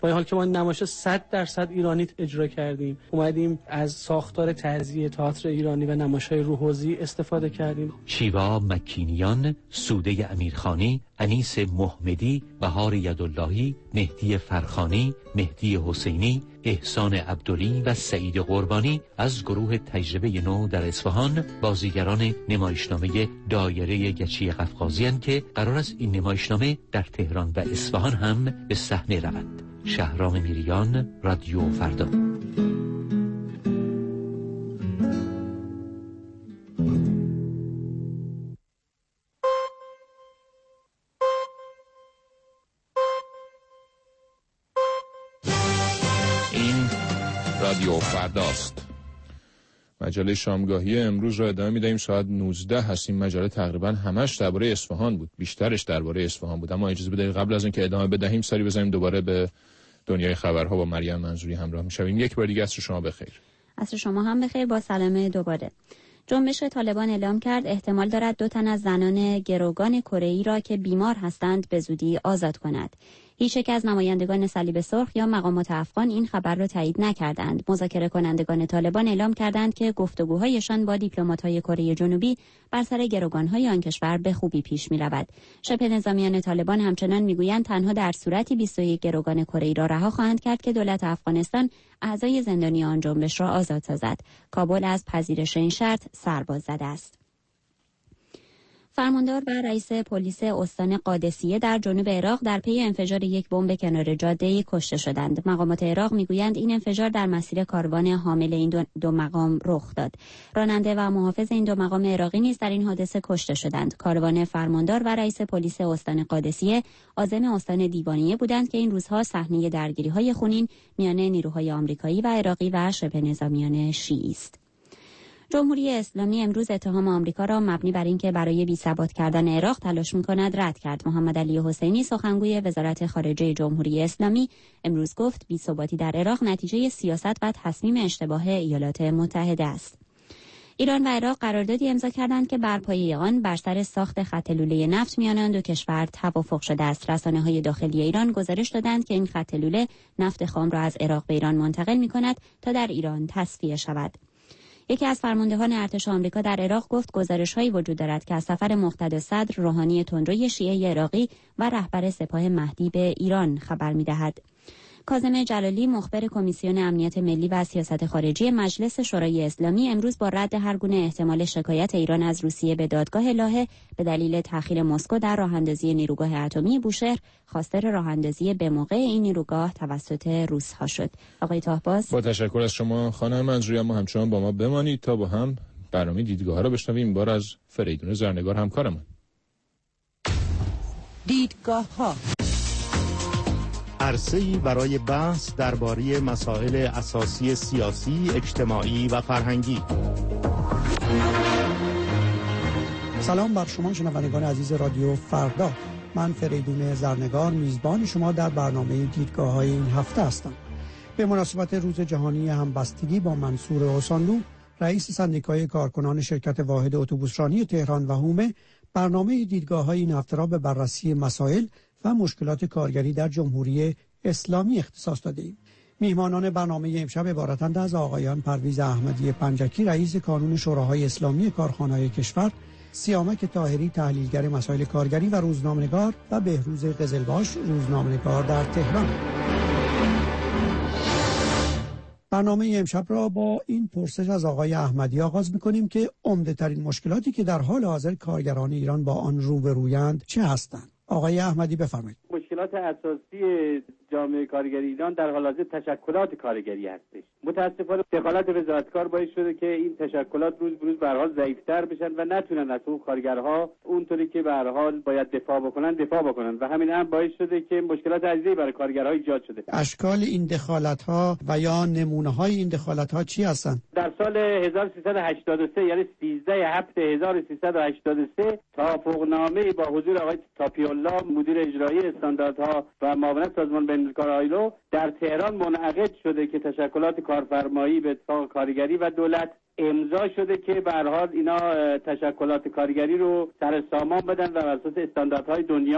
با این حال که ما نمایش صد درصد ایرانی اجرا کردیم، اومدیم از ساختار طرزی تئاتر ایرانی و نمایش‌های روحوزی استفاده کردیم. شیوا مکینیان، سوده امیرخانی، انیس محمدی، بهار یداللهی، مهدی فرخانی، مهدی حسینی، احسان عبدلی و سعید قربانی از گروه تجربه نو در اصفهان بازیگران نمایشنامه دایره گچی قفقازی هستند که قرار است این نمایشنامه در تهران و اصفهان هم به صحنه رود. شهرام میریان، رادیو فردا. رادیو فرداست. مجله شامگاهی امروز را ادامه می‌دهیم. ساعت نوزده هستیم. مجله تقریبا همش درباره اصفهان بود، بیشترش درباره اصفهان بود. اما اجازه بدید قبل از اینکه ادامه بدهیم سری بزنیم دوباره به دنیای خبرها با مریم منظوری همراه می‌شویم. یک بار دیگه عصر شما بخیر. عصر شما هم بخیر. با سلامه دوباره. جنبش طالبان اعلام کرد احتمال دارد دو تن از زنان گروگان کره‌ای را که بیمار هستند به زودی آزاد کند. هیچ یک از نمایندگان صلیب سرخ یا مقامات افغان این خبر را تایید نکردند. مذاکره کنندگان طالبان اعلام کردند که گفتگوهایشان با دیپلمات‌های کره جنوبی بر سر گروگان‌های آن کشور به خوبی پیش می‌رود. شبه نظامیان طالبان همچنان می‌گویند تنها در صورتی بیست و یک گروگان کره‌ای را رها خواهند کرد که دولت افغانستان اعضای زندانی آن جنبش را آزاد سازد. کابل از پذیرش این شرط سرباز زده است. فرماندار و رئیس پلیس استان قادسیه در جنوب عراق در پی انفجار یک بمب کنار جاده‌ای کشته شدند. مقامات عراق میگویند این انفجار در مسیر کاروان حامل این دو, دو مقام رخ داد. راننده و محافظ این دو مقام عراقی نیز در این حادثه کشته شدند. کاروان فرماندار و رئیس پلیس استان قادسیه عازم استان دیوانیه بودند که این روزها صحنه درگیری‌های خونین میان نیروهای آمریکایی و عراقی و شبه نظامیان شیعی است. جمهوری اسلامی امروز اتهام آمریکا را مبنی بر اینکه برای بی‌ثبات کردن عراق تلاش می‌کند رد کرد. محمد علی حسینی سخنگوی وزارت خارجه جمهوری اسلامی امروز گفت بی‌ثباتی در عراق نتیجه سیاست و تصمیم اشتباه ایالات متحده است. ایران و عراق قراردادی امضا کردند که بر پایه آن بر سر ساخت خط لوله نفت میان آن دو کشور توافق شده است. رسانه‌های داخلی ایران گزارش دادند که این خط لوله نفت خام را از عراق به ایران منتقل می‌کند تا در ایران تصفیه شود. یکی از فرماندهان ارتش آمریکا در عراق گفت گزارش‌هایی وجود دارد که از سفر مقتدی صدر روحانی تندروی شیعه عراقی و رهبر سپاه مهدی به ایران خبر می‌دهد. کاظم جلالی مخبر کمیسیون امنیت ملی و سیاست خارجی مجلس شورای اسلامی امروز با رد هر گونه احتمال شکایت ایران از روسیه به دادگاه لاهه به دلیل تأخیر مسکو در راه‌اندازی نیروگاه اتمی بوشهر خواستار راه‌اندازی به موقع این نیروگاه توسط روس‌ها شد. آقای طاهباز، با تشکر از شما خانم منظوری، اما همچنان با ما بمانید تا با هم برنامه دیدگاه‌ها را بشنویم. این بار از فریدون زرنگار همکارمان. دیدگاه‌ها عرصه‌ای برای بحث درباره مسائل اساسی سیاسی، اجتماعی و فرهنگی. سلام بر شما شنوندگان عزیز رادیو فردا. من فریدون زرنگار میزبان شما در برنامه دیدگاه‌های این هفته هستم. به مناسبت روز جهانی همبستگی با منصور حسانلو، رئیس سندیکای کارکنان شرکت واحد اتوبوسرانی تهران و هومه، برنامه دیدگاه‌های این هفته را به بررسی مسائل و مشکلات کارگری در جمهوری اسلامی اختصاص دادیم. میهمانان برنامه امشب عبارتند از آقایان پرویز احمدی پنجکی، رئیس کانون شوراهای اسلامی کارخانه‌های کشور، سیامک طاهری، تحلیلگر مسائل کارگری و روزنامه‌نگار، و بهروز قزلباش، روزنامه‌نگار در تهران. برنامه امشب را با این پرسش از آقای احمدی آغاز می‌کنیم که عمده‌ترین مشکلاتی که در حال حاضر کارگران ایران با آن روبرویند چه هستند؟ آقای احمدی بفرمایید. مشکلات اساسی جامعه کارگری ایران در حال حاضر تشکلات کارگری هستش. متاسفانه دخالت وزارتکار باعث شده که این تشکلات روز به روز به هر حال ضعیف‌تر بشن و نتونن از حقوق کارگرها اونطوری که به هر حال باید دفاع بکنن دفاع بکنن و همین هم باعث شده که مشکلات عزیزی برای کارگرها ایجاد شده. اشکال این دخالت‌ها و یا نمونه‌های این دخالت‌ها چی هستند؟ در سال هزار و سیصد و هشتاد و سه یعنی سیزده هفته هزار و سیصد و هشتاد و سه توافقنامه با حضور آقای تاپیولا مدیر اجرایی استانداردها و معاونت سازمان بین‌الملل آیلو در تهران منعقد شده که تشکلات کارفرمایی به اتفاق کارگری و دولت امضا شده که به هر حال اینا تشکلات کارگری رو سر سامان بدن و بر اساس استانداردهای دنیا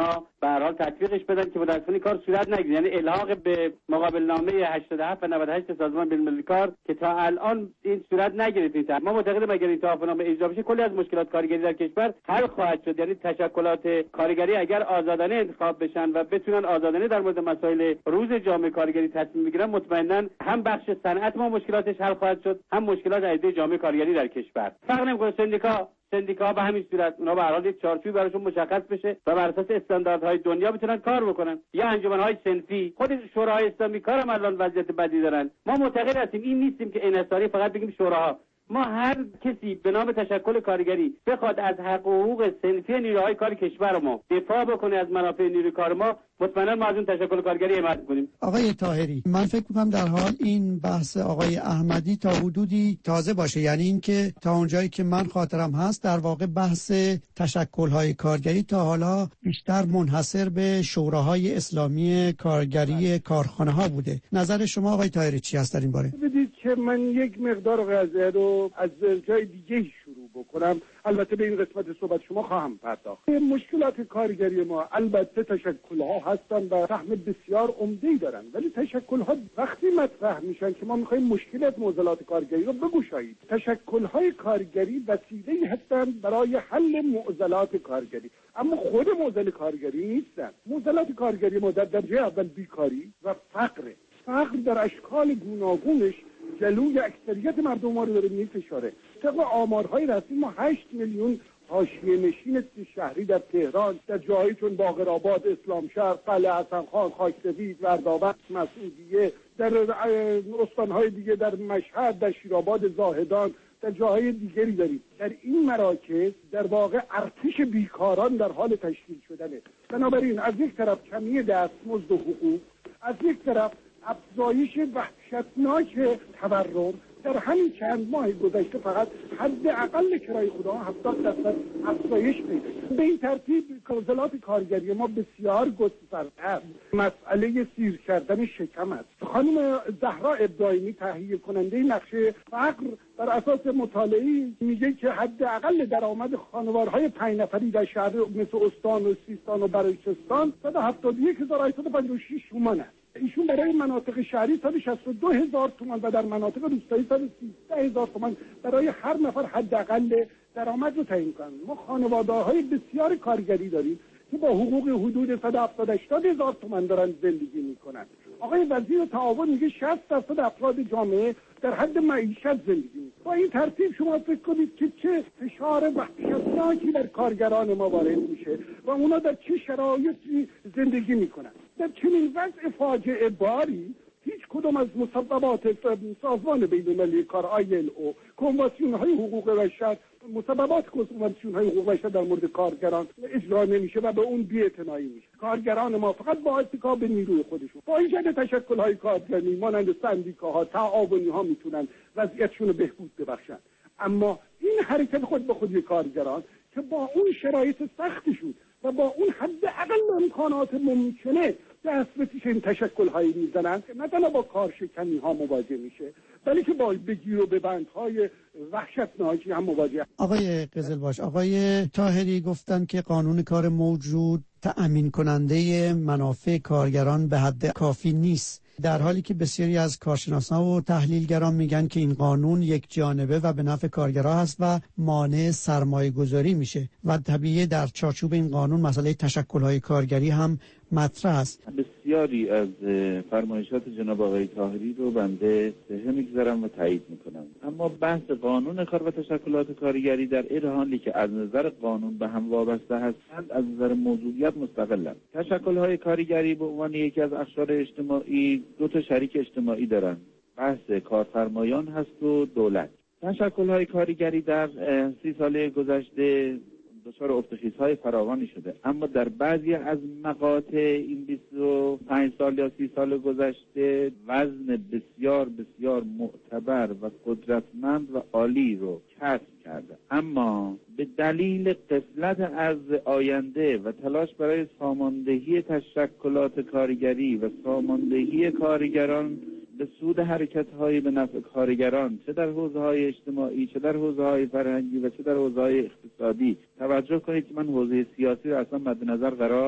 به هر حال تطبیقش بدن که متأسفانه کار صورت نگیره. یعنی الحاق به مقابل نامه هشتاد و هفت و نود و هشت سازمان بین‌المللی کار که تا الان این صورت نگرفت. ما معتقدیم اگر این توافقنامه اجرا بشه کلی از مشکلات کارگری در کشور حل خواهد شد. یعنی تشکلات کارگری اگر آزادانه انتخاب بشن و بتونن آزادانه در مورد مسائل روز جامعه کارگری تصمیم بگیرن، مطمئنا هم بخش صنعت ما مشکلاتش حل خواهد شد، هم مشکلات عده جامعه کارگری در کشور. فرق نمی‌کنه سندیکا سندیکا به همین صورت اونا به هر حال یک چارچوبی براشون مشخص بشه و بر اساس استانداردهای دنیا بتونن کار بکنن. یا انجمن‌های صنفی، خود شورای اسلامی کارم الان وضعیت بدی دارن. ما معتقد هستیم این نیستیم که انحصاری فقط بگیم شوراها. ما هر کسی به نام تشکل کارگری بخواد از حق و حقوق صنفی نیروهای کار کشور ما دفاع بکنه، از منافع نیروی کار ما، مطمئنا ما از اون تشکل کارگری حمایت کنیم. آقای طاهری، من فکر می‌کنم در حال این بحث آقای احمدی تا حدودی تازه باشه، یعنی اینکه تا اونجایی که من خاطرم هست در واقع بحث تشکل‌های کارگری تا حالا بیشتر منحصر به شوراهای اسلامی کارگری کارخانه‌ها بوده. نظر شما آقای طاهری چی است در این باره؟ بدید که من یک مقدار قضیه رو از جای دیگه شروع بکنم. البته به این قسمت صحبت شما خواهم پرداخت. مشکلات کارگری ما البته تشکل‌ها هستن و فهم بسیار عمده‌ای دارن، ولی تشکل‌ها وقتی مطرح میشن که ما می‌خوایم مشکل از معضلات کارگری رو بگشاییم. تشکل‌های کارگری وسیله‌ای هستن برای حل معضلات کارگری، اما خود معضل کارگری نیستن. معضلات کارگری ما در درجه اول بیکاری و فقر. فقر در اشکال گوناگونش جلوی اکثریت مردم ما رو داره میفشاره. طبق آمارهای رسمی ما هشت میلیون حاشیه نشین شهری در تهران، در جاهایی چون باقرآباد، اسلامشهر، قلعه حسن‌خان، خاکسفید، وردابت، مسعودیه، در استانهای دیگه، در مشهد، در شیرآباد، زاهدان، در جاهای دیگری داریم. در این مراکز در واقع ارتش بیکاران در حال تشکیل شدنه. بنابراین از یک طرف کمی دستمزد و حقوق، از یک طرف افزایش وحشتناک تورم. در همین چند ماه گذشته فقط حداقل کرایه خودروها هفتاد درصد افزایش پیدا کرد. به این ترتیب معضلات کارگری ما بسیار گسترده است. مسئله سیر کردن شکم است. خانم زهرا ابراهیمی تهیه کننده نقشه فقر بر اساس مطالعه‌ای میگه که حداقل درآمد خانوارهای پنج نفری در شهر مثل استان و سیستان و بلوچستان صد و هفتاد و یک هزار و هشتصد و پنجاه و شش تومان است. ایشون برای مناطق شهری صد و شصت و دو هزار تومان و در مناطق روستایی صد و سیزده هزار تومان برای هر نفر حداقل درآمد رو تعیین کنند. ما خانواده‌های بسیار کارگری داریم که با حقوق حدود صد و هفتاد هشتاد هزار تومان دارن زندگی میکنن. آقای وزیر تعاون میگه شصت درصد افراد جامعه در حد معیشت زندگی میکنن. با این ترتیب شما فکر کنید که چه فشار وحشتناکی بر کارگران ما وارد میشه و اونا در چه شرایطی زندگی میکنن. در چنین وضع فاجعه باری هیچ کدام از مسببات سازمان بین‌المللی کار آی ال او، کنوانسیون های حقوق بشر، مسببات کنوانسیون های حقوق بشر در مورد کارگران اجرا نمیشه و به اون بی‌اعتنایی میشه. کارگران ما فقط با اتکا به نیروی خودشون با ایجاد تشکل های کارگری مانند سندیکاها، تعاونی ها میتونن وضعیتشون رو بهبود ببخشن. اما این حرکت خود به خودی کارگران که با اون شرایط سختشون و با اون حداقل امکانات ممکنه دست به این تشکل‌هایی میزنن که نه تنها با کارشکنی‌ها مواجه میشه، بلکه با بگیر و ببندهای وحشتناکی هم مواجه. آقای قزلباش، آقای طاهری گفتن که قانون کار موجود تأمین کننده منافع کارگران به حد کافی نیست، در حالی که بسیاری از کارشناسان و تحلیلگران میگن که این قانون یک جانبه و به نفع کارگرها هست و مانع سرمایه گذاری میشه و طبیعی در چارچوب این قانون مسئله تشکل‌های کارگری هم مطرح است. بسیاری از فرمایشات جناب آقای طاهری رو بنده صحه میگذارم و تایید میکنم، اما بحث قانون کار و تشکلات کارگری در این حالی که از نظر قانون به هم وابسته هستند از نظر موضوعیت مستقلند. تشکل‌های کارگری به عنوان یکی از اقشار اجتماعی دو تا شریک اجتماعی دارند، بحث کارفرمایان هست و دولت. تشکل‌های کارگری در سی ساله گذشته دچار افتخیص‌های فراوانی شده، اما در بعضی از مقاطع این بیست و پنج سال یا سی سال گذشته وزن بسیار بسیار معتبر و قدرتمند و عالی رو کسب کرده، اما به دلیل غفلت از آینده و تلاش برای ساماندهی تشکلات کارگری و ساماندهی کارگران به سود حرکت‌های به نفع کارگران، چه در حوزه‌های اجتماعی، چه در حوزه‌های فرهنگی و چه در حوزه‌های اقتصادی. توجه کنید که من حوزه سیاسی رو اصلا مد نظر قرار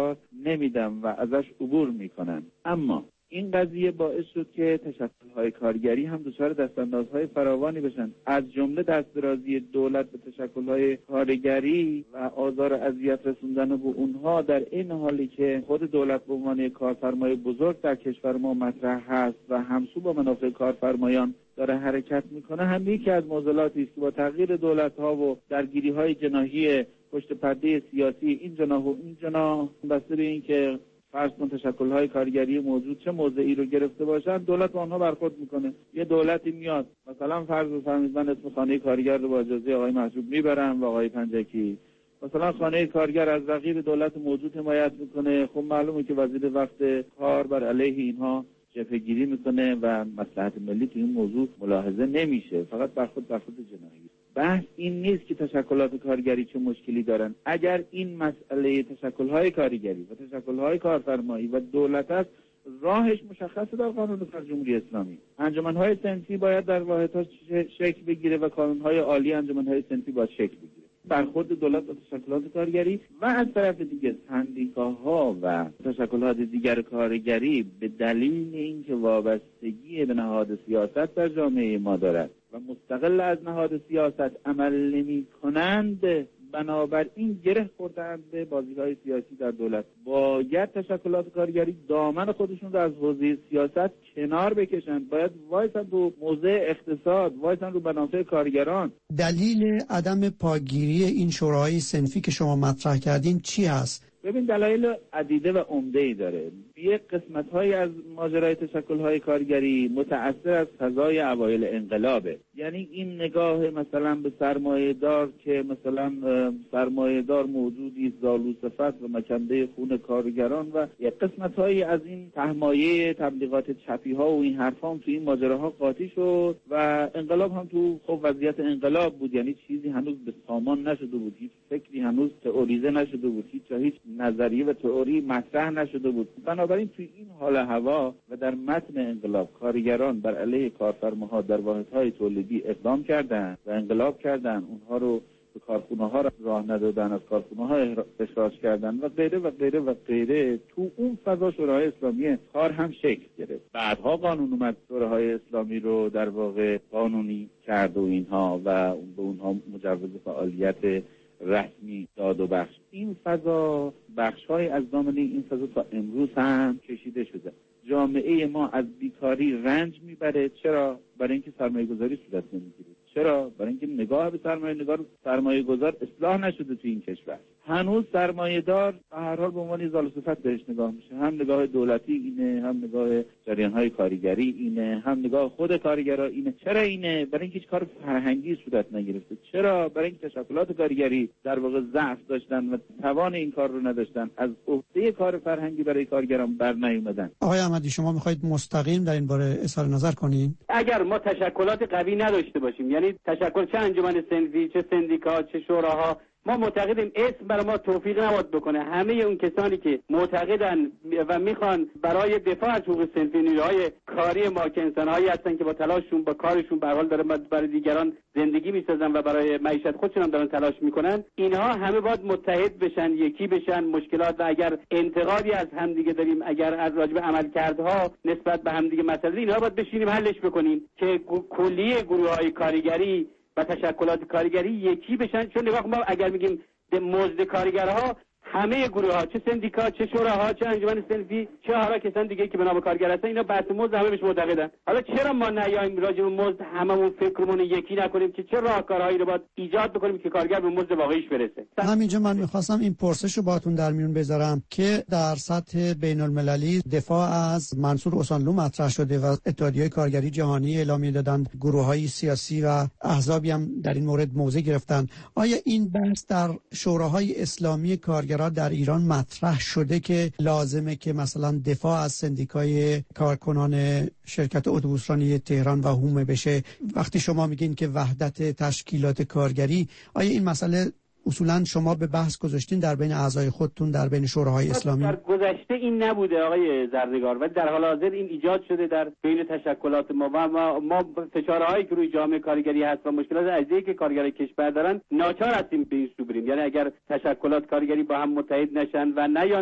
نمیدم و ازش عبور میکنن. اما این قضیه باعث شد که تشکل‌های کارگری هم دچار دستاندازهای فراوانی بشن، از جمله دستدرازی دولت به تشکل‌های کارگری و آزار و اذیت رسوندن به اونها، در این حالی که خود دولت به عنوان کارفرمای بزرگ در کشور ما مطرح هست و همسو با منافع کارفرمایان داره حرکت میکنه، هم یکی از معضلاتی است که با تغییر دولت‌ها و درگیری‌های جناحی پشت پرده سیاسی این جناح و این جناح، بسته به این که فرض کن تشکل‌های کارگری موجود چه موضعی رو گرفته باشن، دولت با آنها برخورد میکنه. یه دولتی میاد مثلا فرض بفرمایید من اسم خانه کارگر رو با اجازه آقای محجوب میبرم و آقای پنجکی، مثلا خانه کارگر از رقیب دولت موجود حمایت میکنه، خب معلومه که وزیر وقت کار بر علیه اینها جبهه‌گیری میکنه و مصلحت ملی تو این موضوع ملاحظه نمیشه، فقط برخورد برخورد جناحی. بحث این نیست که تشکلات کارگری چه مشکلی دارن. اگر این مسئله تشکل‌های کارگری و تشکل‌های کارفرمایی و دولت است، راهش مشخصه در قانون کار جمهوری اسلامی. انجمن‌های صنفی باید در واحدها شکل بگیره و کانون‌های عالی انجمن‌های صنفی باید شکل بگیره. برخورد دولت با تشکلات کارگری و از طرف دیگه سندیکاها و تشکلات دیگر کارگری به دلیل اینکه وابستگی به نهاد سیاست در جامعه ما دارد و مستقل از نهاد سیاست عمل نمی کنند، بنابراین گره خوردند به بازی‌های سیاسی در دولت. باید تشکلات کارگری دامن خودشون رو از حوزه سیاست کنار بکشن، باید وایسن رو موضع اقتصاد، وایسن رو منافع کارگران. دلیل عدم پاگیری این شورای صنفی که شما مطرح کردین چی هست؟ ببین دلایل عدیده و عمده‌ای داره. یک قسمت‌هایی از ماجرای تشکل‌های کارگری متأثر از فضای اوایل انقلابه. یعنی این نگاه مثلا به سرمایه‌دار که مثلا سرمایه‌دار موجودی زالو صفت و مکنده خون کارگران و یک قسمت‌هایی از این تهمایه تبلیغات چپی‌ها و این حرفا هم تو این ماجراها قاطی شد و انقلاب هم تو خب وضعیت انقلاب بود، یعنی چیزی هنوز به سامان نشده بود، هیچ فکری هنوز تئوریزه نشده بود، هیچ هیچ نظریه و تئوری مطرح نشده بود. بنابراین توی این حال هوا و در متن انقلاب کارگران بر علیه کارفرماها در واحدهای تولیدی اقدام کردند و انقلاب کردند، اونها رو به کارخونه ها راه ندادن، از کارخونه ها اخراج کردن و غیره و غیره و غیره. تو اون فضا شورای اسلامی کار هم شکل گرفت. بعدها قانون اومد شورای اسلامی رو در واقع قانونی کرد و اینها و به اونها مجوز فعالیت رسمی داد و بخش. این فضا بخش‌های از دامنه این فضا تا امروز هم کشیده شده. جامعه ما از بیکاری رنج میبره. چرا؟ برای اینکه سرمایه گذاری صورت نمیگیره. چرا؟ برای اینکه نگاه به سرمایه نگار سرمایه گذار اصلاح نشده تو این کشور. هنوز سرمایه دار به هر حال به عنوان زال و صفت بهش نگاه میشه. هم نگاه دولتی اینه، هم نگاه جریان‌های کاریگری اینه، هم نگاه خود کارگرا اینه. چرا اینه؟ برای اینکه هیچ کار فرهنگی صورت نگرفته. چرا؟ برای اینکه تشکلات کارگری در واقع ضعف داشتن و توان این کار رو نداشتن، از عهده کار فرهنگی برای کارگران بر نیومدن. آقای احمدی شما میخواید مستقیم در این باره اظهار نظر کنین؟ اگر ما تشکلات قوی نداشته باشیم، یعنی تشکل چه انجمن صنفی، چه سندیکا، چه شوراها، ما معتقدیم اسم برای ما توفیق نباید بکنه. همه اون کسانی که معتقدن و میخوان برای دفاع از حقوق صنفی، نیروهای کاری ما که انسان‌هایی هستن که با تلاششون با کارشون به هر حال دارن برای دیگران زندگی میسازن و برای معیشت خودشون هم دارن تلاش میکنن، اینها همه باید متحد بشن، یکی بشن. مشکلات و اگر انتقادی از همدیگه داریم، اگر از راجب عملکردها نسبت به همدیگه مسئله، اینها باید بشینیم حلش بکنیم که کلیه گروه‌های کارگری و تشکلات کارگری یکی بشن. چون نگاه ما اگر میگیم مزد کارگرها، همه گروه ها، چه سندیکا، چه شوراها، چه انجمن صنفی، چه حالا کسان دیگه که به نام کارگر هستن، اینا بحث مزد همه بهش معتقدن. حالا چرا ما نیایم راجع به مزد هممون فکرمون یکی نکنیم که چه راهکارهایی رو باید ایجاد بکنیم که کارگر به مزد واقعیش برسه؟ همینجا من میخواستم این پرسش رو باهاتون در میون بذارم که در سطح بین المللی دفاع از منصور اوسانلو مطرح شده و اتحادیه کارگری جهانی اعلامیه دادن، گروه‌های سیاسی و احزابی هم در این مورد موضع گرفتن. آیا این بحث در شوراهای اسلامی کارگران در ایران مطرح شده که لازمه که مثلا دفاع از سندیکای کارکنان شرکت اتوبوسرانی تهران و هومه بشه؟ وقتی شما میگین که وحدت تشکیلات کارگری، آیا این مسئله اصولا شما به بحث گذاشتین در بین اعضای خودتون در بین شوراهای اسلامی؟ در گذشته این نبوده آقای زرنگار، ولی در حال حاضر این ایجاد شده در بین تشکلات ما و ما, ما فشارهایی که روی جامعه کارگری هست و مشکلات عزیزی که کارگرای کشور دارن، ناچار هستیم به این سو بریم. یعنی اگر تشکلات کارگری با هم متحد نشن و نیان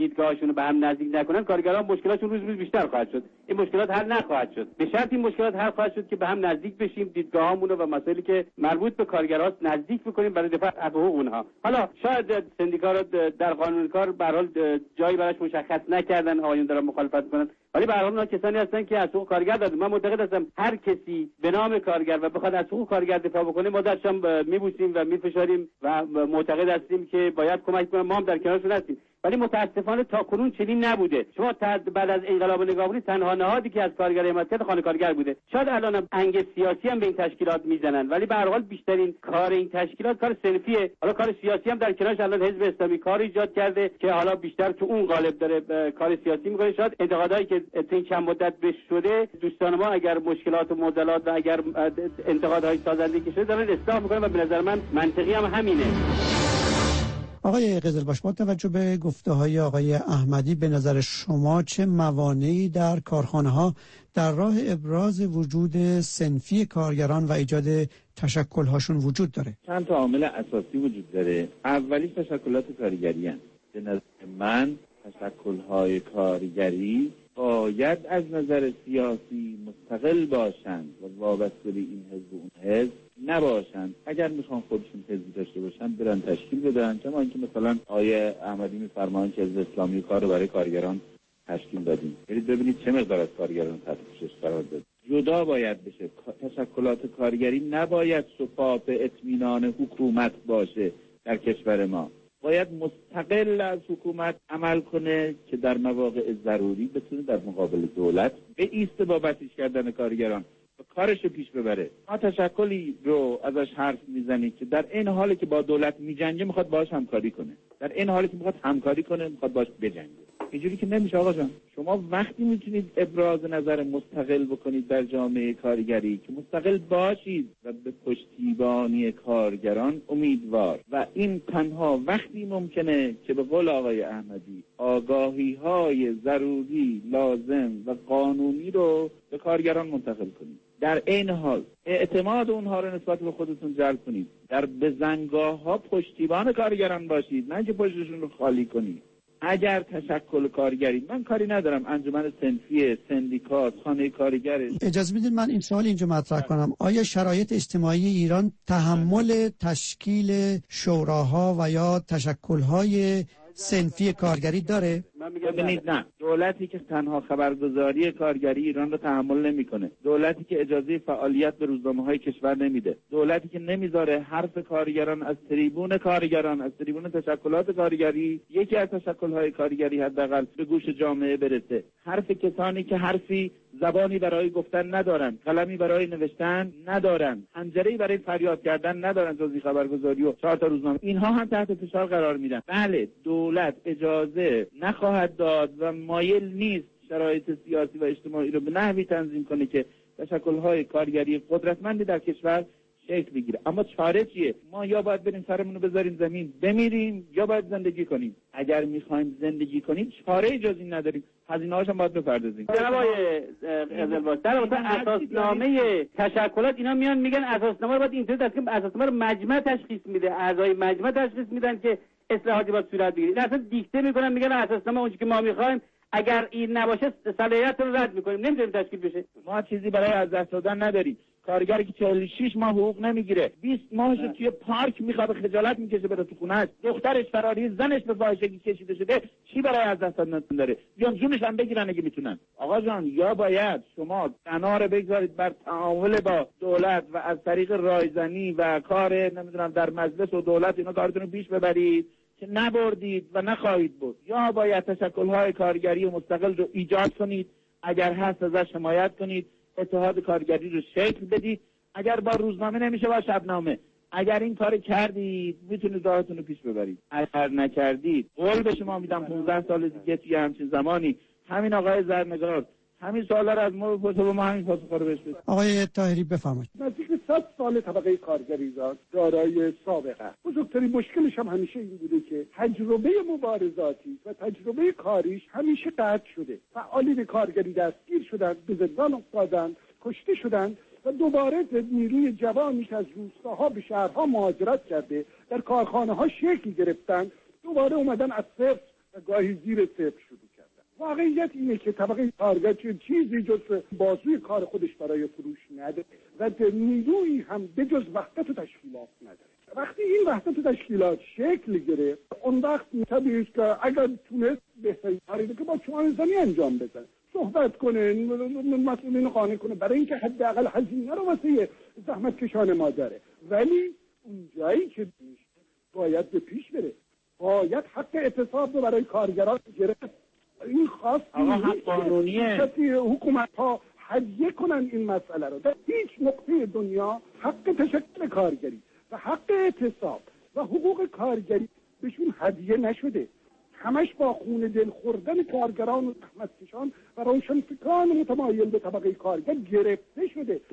دیدگاهشون رو به هم نزدیک نکنن، کارگران مشکلاتشون روز روز بیشتر خواهد شد. این مشکلات حل نخواهد شد. به شرط این مشکلات حل خواهد شد که به هم نزدیک بشیم، دیدگاهامون رو و مسائلی که مربوط به کارگران نزدیک بکنیم برای دفاع از حقوق اونها. حالا شاید سندیکا رو در قانون کار به هر حال جایی براش مشخص نکردن، آقایون دارن مخالفت کنن، ولی به هر حال کسانی هستن که از حقوق کارگر دادن. من معتقد هستم هر کسی به نام کارگر و بخواد از حقوق کارگر دفاع بکنه ما درشم میبوسیم و میفشاریم و معتقد هستیم که باید کمک کنیم، ما هم در کنارشون هستیم. ولی متاسفانه تا کنون چنین نبوده. شما بعد از انقلاب نگاه کنید تنها نهادی که از کارگر حمایت کرد خانه کارگر بوده. شاید الان انگ سیاسی هم به این تشکیلات میزنن، ولی به هر حال بیشترین کار این تشکیلات کار صنفیه. حالا کار سیاسی هم در کنارش الان حزب اسلامی کار ایجاد کرده که حالا بیشتر تو اون قالب داره کار سیاسی میکنه. شاید انتقادایی که تو این چند مدت بهش شده دوستان ما اگر مشکلات و معضلات و اگر انتقادهای سازنده شده دارن اصلاح میکنن و به نظر من منطقی هم همینه. آقای قزلباش، با توجه به گفته‌های آقای احمدی به نظر شما چه موانعی در کارخانه‌ها در راه ابراز وجود صنفی کارگران و ایجاد تشکل‌هاشون وجود داره؟ چند تا عامل اساسی وجود داره. اولی تشکلات کارگری هستند. به نظر من تشکل‌های کارگری باید از نظر سیاسی مستقل باشند و وابسته به این حزب و اون حزب نباشند. اگر میخوان خودشون حزبی داشته باشن برن تشکیل بدن، چون اینکه مثلا آیه احمدی میفرمایند که حزب اسلامی کار رو برای کارگران تشکیل دادیم. برید ببینید چه مقدار از کارگران تحت پوشش قرار داد. جدا باید بشه. تشکلات کارگری نباید سپاه به اطمینان حکومت باشه در کشور ما. باید مستقل از حکومت عمل کنه که در مواقع ضروری بتونه در مقابل دولت به ایست با بسیج کردن کارگران و کارش رو پیش ببره. ما تشکلی رو ازش حرف میزنیم که در این حالی که با دولت میجنگه میخواد باهاش همکاری کنه، در این حالی که میخواد همکاری کنه میخواد باهاش بجنگه. اینجوری که نمیشه آقا جان. شما وقتی میتونید ابراز نظر مستقل بکنید در جامعه کارگری که مستقل باشید و به پشتیبانی کارگران امیدوار، و این تنها وقتی ممکنه که به قول آقای احمدی آگاهی های ضروری لازم و قانونی رو به کارگران منتقل کنید. در این حال اعتماد اونها رو نسبت به خودتون جلب کنید. در بزنگاه ها پشتیبان کارگران باشید، نه که پشتشون رو خالی کنید. اگر تشکل کارگری، من کاری ندارم انجمن صنفی، سندیکات، خانه کارگر. اجازه بدید من این سوال اینجا مطرح کنم. آیا شرایط اجتماعی ایران تحمل تشکیل شوراها و یا تشکل‌های صنفی کارگری داره؟ ببینید نه، دولتی که تنها خبرگزاری کارگری ایران رو تحمل نمیکنه، دولتی که اجازه فعالیت به روزنامه‌های کشور نمیده، دولتی که نمیذاره حرف کارگران از تریبون کارگران، از تریبون تشکلات کارگری، یکی از تشکل‌های کارگری حداقل به گوش جامعه برسه، حرف کسانی که حرفی زبانی برای گفتن ندارن، قلمی برای نوشتن ندارن، حنجره‌ای برای فریاد کردن ندارن، جزئی خبرگزاری و چهار تا روزنامه، اینها هم تحت فشار قرار میدن. بله، دولت اجازه نخواهد داد و مایل نیست شرایط سیاسی و اجتماعی رو به نحوی تنظیم کنه که تشکل‌های کارگری قدرتمندی در کشور شکل بگیره. اما چاره چیه؟ ما یا باید بریم سرمون رو بذاریم زمین بمیریم یا باید زندگی کنیم. اگر میخوایم زندگی کنیم چاره جز این نداریم، هزینه‌هاش هم باید بپردازیم. جناب آقای قزلباش، در واقع اساسنامه تشکلات اینا میان میگن اساسنامه رو باید اینطوری تشکیل، اساسنامه رو مجمع تشخیص میده، اعضای مجمع تشخیص میدن که اصلاحاتی باید صورت بگیره. این اصلا دیکته میکنن، میگن اساسنامه اونچه که ما میخوایم اگر این نباشه صلاحیت رو رد میکنیم، نمیذاریم تشکیل بشه. ما چیزی برای از دست دادن نداریم. کارگری که چهل و شش ماه حقوق نمیگیره، بیست ماهش توی پارک میخوابه، خجالت میکشه بره تو خونه‌اش، دخترش فراری، زنش به فاحشگی کشیده شده، چی برای از دست دادن داره؟ بیان جونش هم بگیرن اگه میتونن. آقا جان، یا باید شما بنا رو بگذارید بر تعامل با دولت و از طریق رایزنی و کار نمیدونم در مجلس و دولت اینا کارتون رو پیش ببرید که نبردید و نخواهید برد، یا باید تشکل‌های کارگری و مستقل رو ایجاد کنید، اگر هست ازش حمایت کنید، اتحاد کارگری رو شکل بدید. اگر با روزنامه نمیشه با شبنامه. اگر این کار کردید میتونید راهتون رو پیش ببرید. اگر نکردید قول به شما میدم پانزده سال دیگه توی همچین زمانی همین آقای زرنگار همین سوالا رو از ما بپرسه و ما همین پاسخ رو بهش بدیم. آقای طاهری بفرمایید. نزدیک صد سال طبقه کارگری ایران دارای سابقه. بزرگترین مشکلش هم همیشه این بوده که تجربه مبارزاتی و تجربه کاریش همیشه قطع شده. فعالین کارگری دستگیر شدن، به زندان افتادن، کشته شدن و دوباره نیروی جوانی که از روستاها به شهرها مهاجرت کرده در کارخانه ها شکل گرفتن، دوباره اومدن از صفر و گاهی زیر صفر شروع کردن. واقعیت اینه که طبقه کارگر چیزی جز بازوی کار خودش برای فروش نداره و نیرویی هم به جز وحدت و تشکیلات نداره. وقتی این وحدت و تشکیلات شکل گرفت، اون وقت طبیعیه که اگر تونست بهترین کاری که با چوان نظامی انجام بده، صحبت کنه، مسئولین قانع کنه برای اینکه حداقل هزینه رو واسه زحمت کشان ما داره. ولی اون جایی که باید به پیش بره، باید حق اعتصاب رو برای کارگران گرفت. این خاص قانونیه حکومت ها هدیه کنن این مسئله رو. در هیچ نقطه دنیا حق تشکل کارگری و حق اعتصاب و حقوق کارگری بهشون هدیه نشده. همش با خون دل خوردن کارگران و زحمتکشان و روشنفکران متمایل به طبقه کارگر گرفته شده.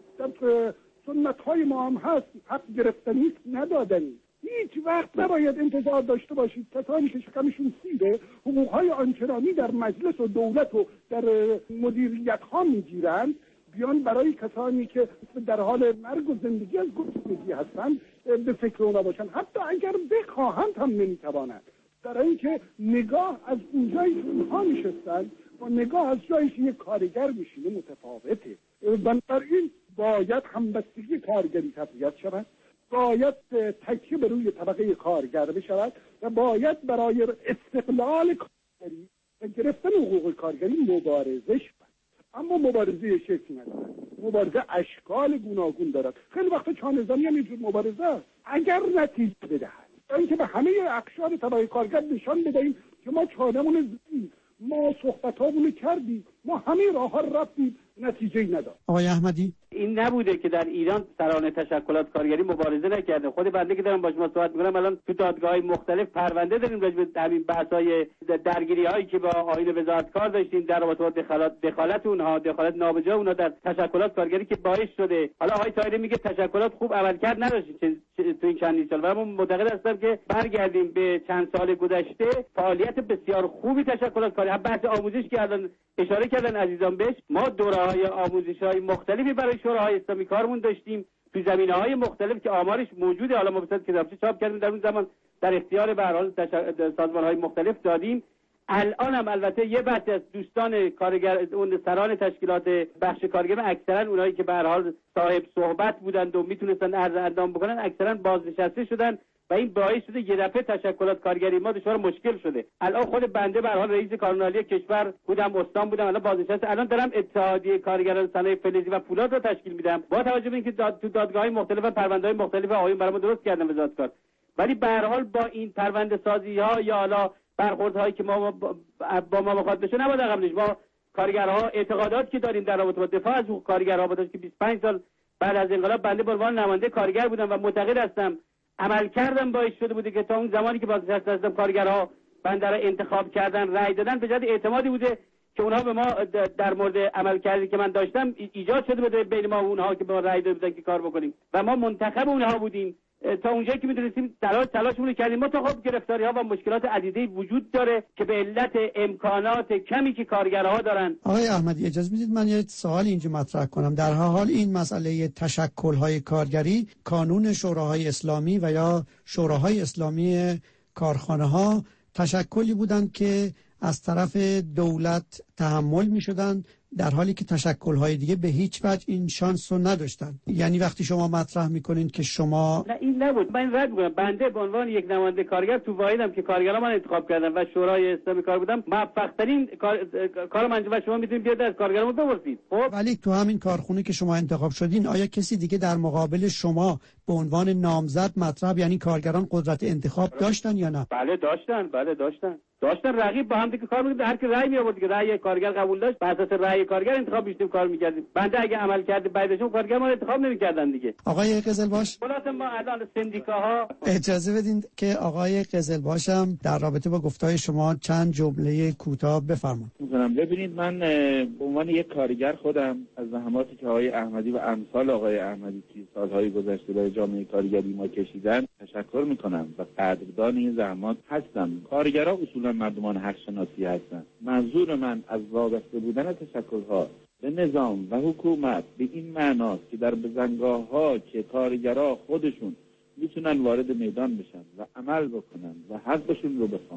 در سنت های ما هم هست، حق گرفتنی ندادنی. هیچ وقت نباید انتظار داشته باشید کسانی که شکمشون سیره حقوقهای آنچنانی در مجلس و دولت و در مدیریت ها میگیرند بیان برای کسانی که در حال مرگ و زندگی از گرسنگی هستند به فکر اونا باشن. حتی اگر بخواهند هم نمیتوانند، در اینکه نگاه از اونجایی که اونها نشستند با نگاه از جایی که یک کارگر میشینه متفاوته. بنابراین باید همبستگی کارگری تقویت شود، باید تکیه به روی طبقه کارگر بشود و باید برای استقلال کارگری و گرفتن حقوق کارگری مبارزه شود. اما مبارزه شکل ندارد، مبارزه اشکال گوناگون دارد. خیلی وقتا چهار نظامی هم اینجور مبارزه است. اگر نتیجه بدهد تا اینکه به همه اقشار طبقه کارگر نشان بدهیم که ما چانمون زدیم، ما صحبتامون کردیم، ما همه راه ها رفتیم، نتیجه نداد. آقای احمدی، این نبوده که در ایران سران تشکلات کارگری مبارزه نکرده. خود بنده که دارم با شما صحبت می‌کنم الان تو دادگاه‌های مختلف پرونده داریم راجع به همین بحث‌های درگیری‌هایی که با آیین وزارت کار داشتیم در رابطه با دخالت دخالت اونها، دخالت نابجا اونها در تشکلات کارگری که باعث شده. حالا آقای طاهری میگه تشکلات خوب عملکرد نداشتید تو این چند سال، ولی من معتقد هستم که برگردیم به چند سال گذشته فعالیت بسیار خوبی تشکلات کارگری. بحث آموزش که الان اشاره کردن عزیزان بهش، ما دوره‌های آموزش‌های مختلفی برای شوراهای اسلامی کارمون داشتیم تو زمینه‌های مختلف که آمارش موجوده. حالا ما به صورت کتابچه چاپ کردیم در اون زمان، در اختیار به هر حال سازمان‌های مختلف دادیم. الان هم البته یه بخش از دوستان کارگر اون سران تشکیلات بخش کارگر اکثرا اونایی که به هر حال صاحب صحبت بودند و میتونستن عرض اندام بکنن اکثرا بازنشسته شدن و این باعث شده یه دفعه تشکلات کارگری ما دچار مشکل شده. الان خود بنده به هر حال رئیس کانونالی کشور بودم، استان بودم، الان بازنشسته، الان دارم اتحادیه کارگران صنایع فلزی و فولاد رو تشکیل میدم با توجه به اینکه داد تو دادگاه‌های مختلف و پرونده‌های مختلف آقایون برام درست کردن وزارت کار. ولی به هر حال با این پرونده سازی‌ها یا حالا برخوردهایی که ما با, با ما مخاطب بشه نباید عقب نشیم. ما کارگرها اعتقادات که داریم در رابطه با دفاع از حقوق کارگرها بود که بیست و پنج سال بعد از انقلاب بنده به عنوان نماینده کارگر بودم و معتقد هستم عمل کردم باعث شده بوده که تا اون زمانی که بازنشسته هستم کارگرها بنده را انتخاب کردن، رأی دادن، به جهت اعتمادی بوده که اونها به ما در مورد عمل کردی که من داشتم ایجاد شده بوده بین ما و اونها که به ما رأی داده بودن که کار بکنیم و ما منتخب اونها بودیم. تا اونجایی که می‌دونستیم تلاش تلاشمون رو کردیم. ما تا خب گرفتاری‌ها و مشکلات عدیده‌ای وجود داره که به علت امکانات کمی که کارگرها دارن. آقای احمدی اجازه میدید من یه سوال اینجا مطرح کنم. در حال این مسئله تشکل‌های کارگری، کانون شوراهای اسلامی و یا شوراهای اسلامی کارخانه‌ها تشکلی بودند که از طرف دولت تحمل می‌شدند، در حالی که تشکل‌های دیگه به هیچ وجه این شانس رو نداشتن. یعنی وقتی شما مطرح میکنین که شما نه این نبود، من رد میکنم. بنده به عنوان یک نماینده کارگر تو واحدم که کارگرا من انتخاب کردن و شورای اسلامی کار بودم، موفق‌ترین کار کارم انجام و شما میتونید بیاد از کارگرامون بپرسید. خب ولی تو همین کارخونه که شما انتخاب شدین، آیا کسی دیگه در مقابل شما به عنوان نامزد مطرح، یعنی کارگران قدرت انتخاب داشتن یا نه؟ بله داشتن، بله داشتن. داشتن رقیب با هم دیگه کار می‌کردن، هر کی رأی می آورد که رأی کارگر قبول داشت، بر اساس رأی کارگر انتخاب می‌شدیم کار می‌کردیم. بنده اگه عمل کرده بعدشون کارگر ما انتخاب نمی‌کردن دیگه. آقای قزلباش، خلاص ما الان سندیکاها اجازه بدین که آقای قزلباش هم در رابطه با گفته‌های شما چند جمله کوتاه بفرمایید. می‌ذارم. ببینید من به عنوان یک کارگر خودم از زحماتی که آقای احمدی و امثال آقای احمدی که سال‌های گذشته برای جامعه کارگری ما کشیدن تشکر می‌کنم و قدردان این زحمات هستم. کارگرها اصولاً مردمان حق شناسی هستند. منظور من از وابسته بودن تشکل‌ها به نظام و حکومت به این معناست که در بزنگاه‌ها که کارگرها خودشون میتونن وارد میدان بشن و عمل بکنن و حقشون رو بخوان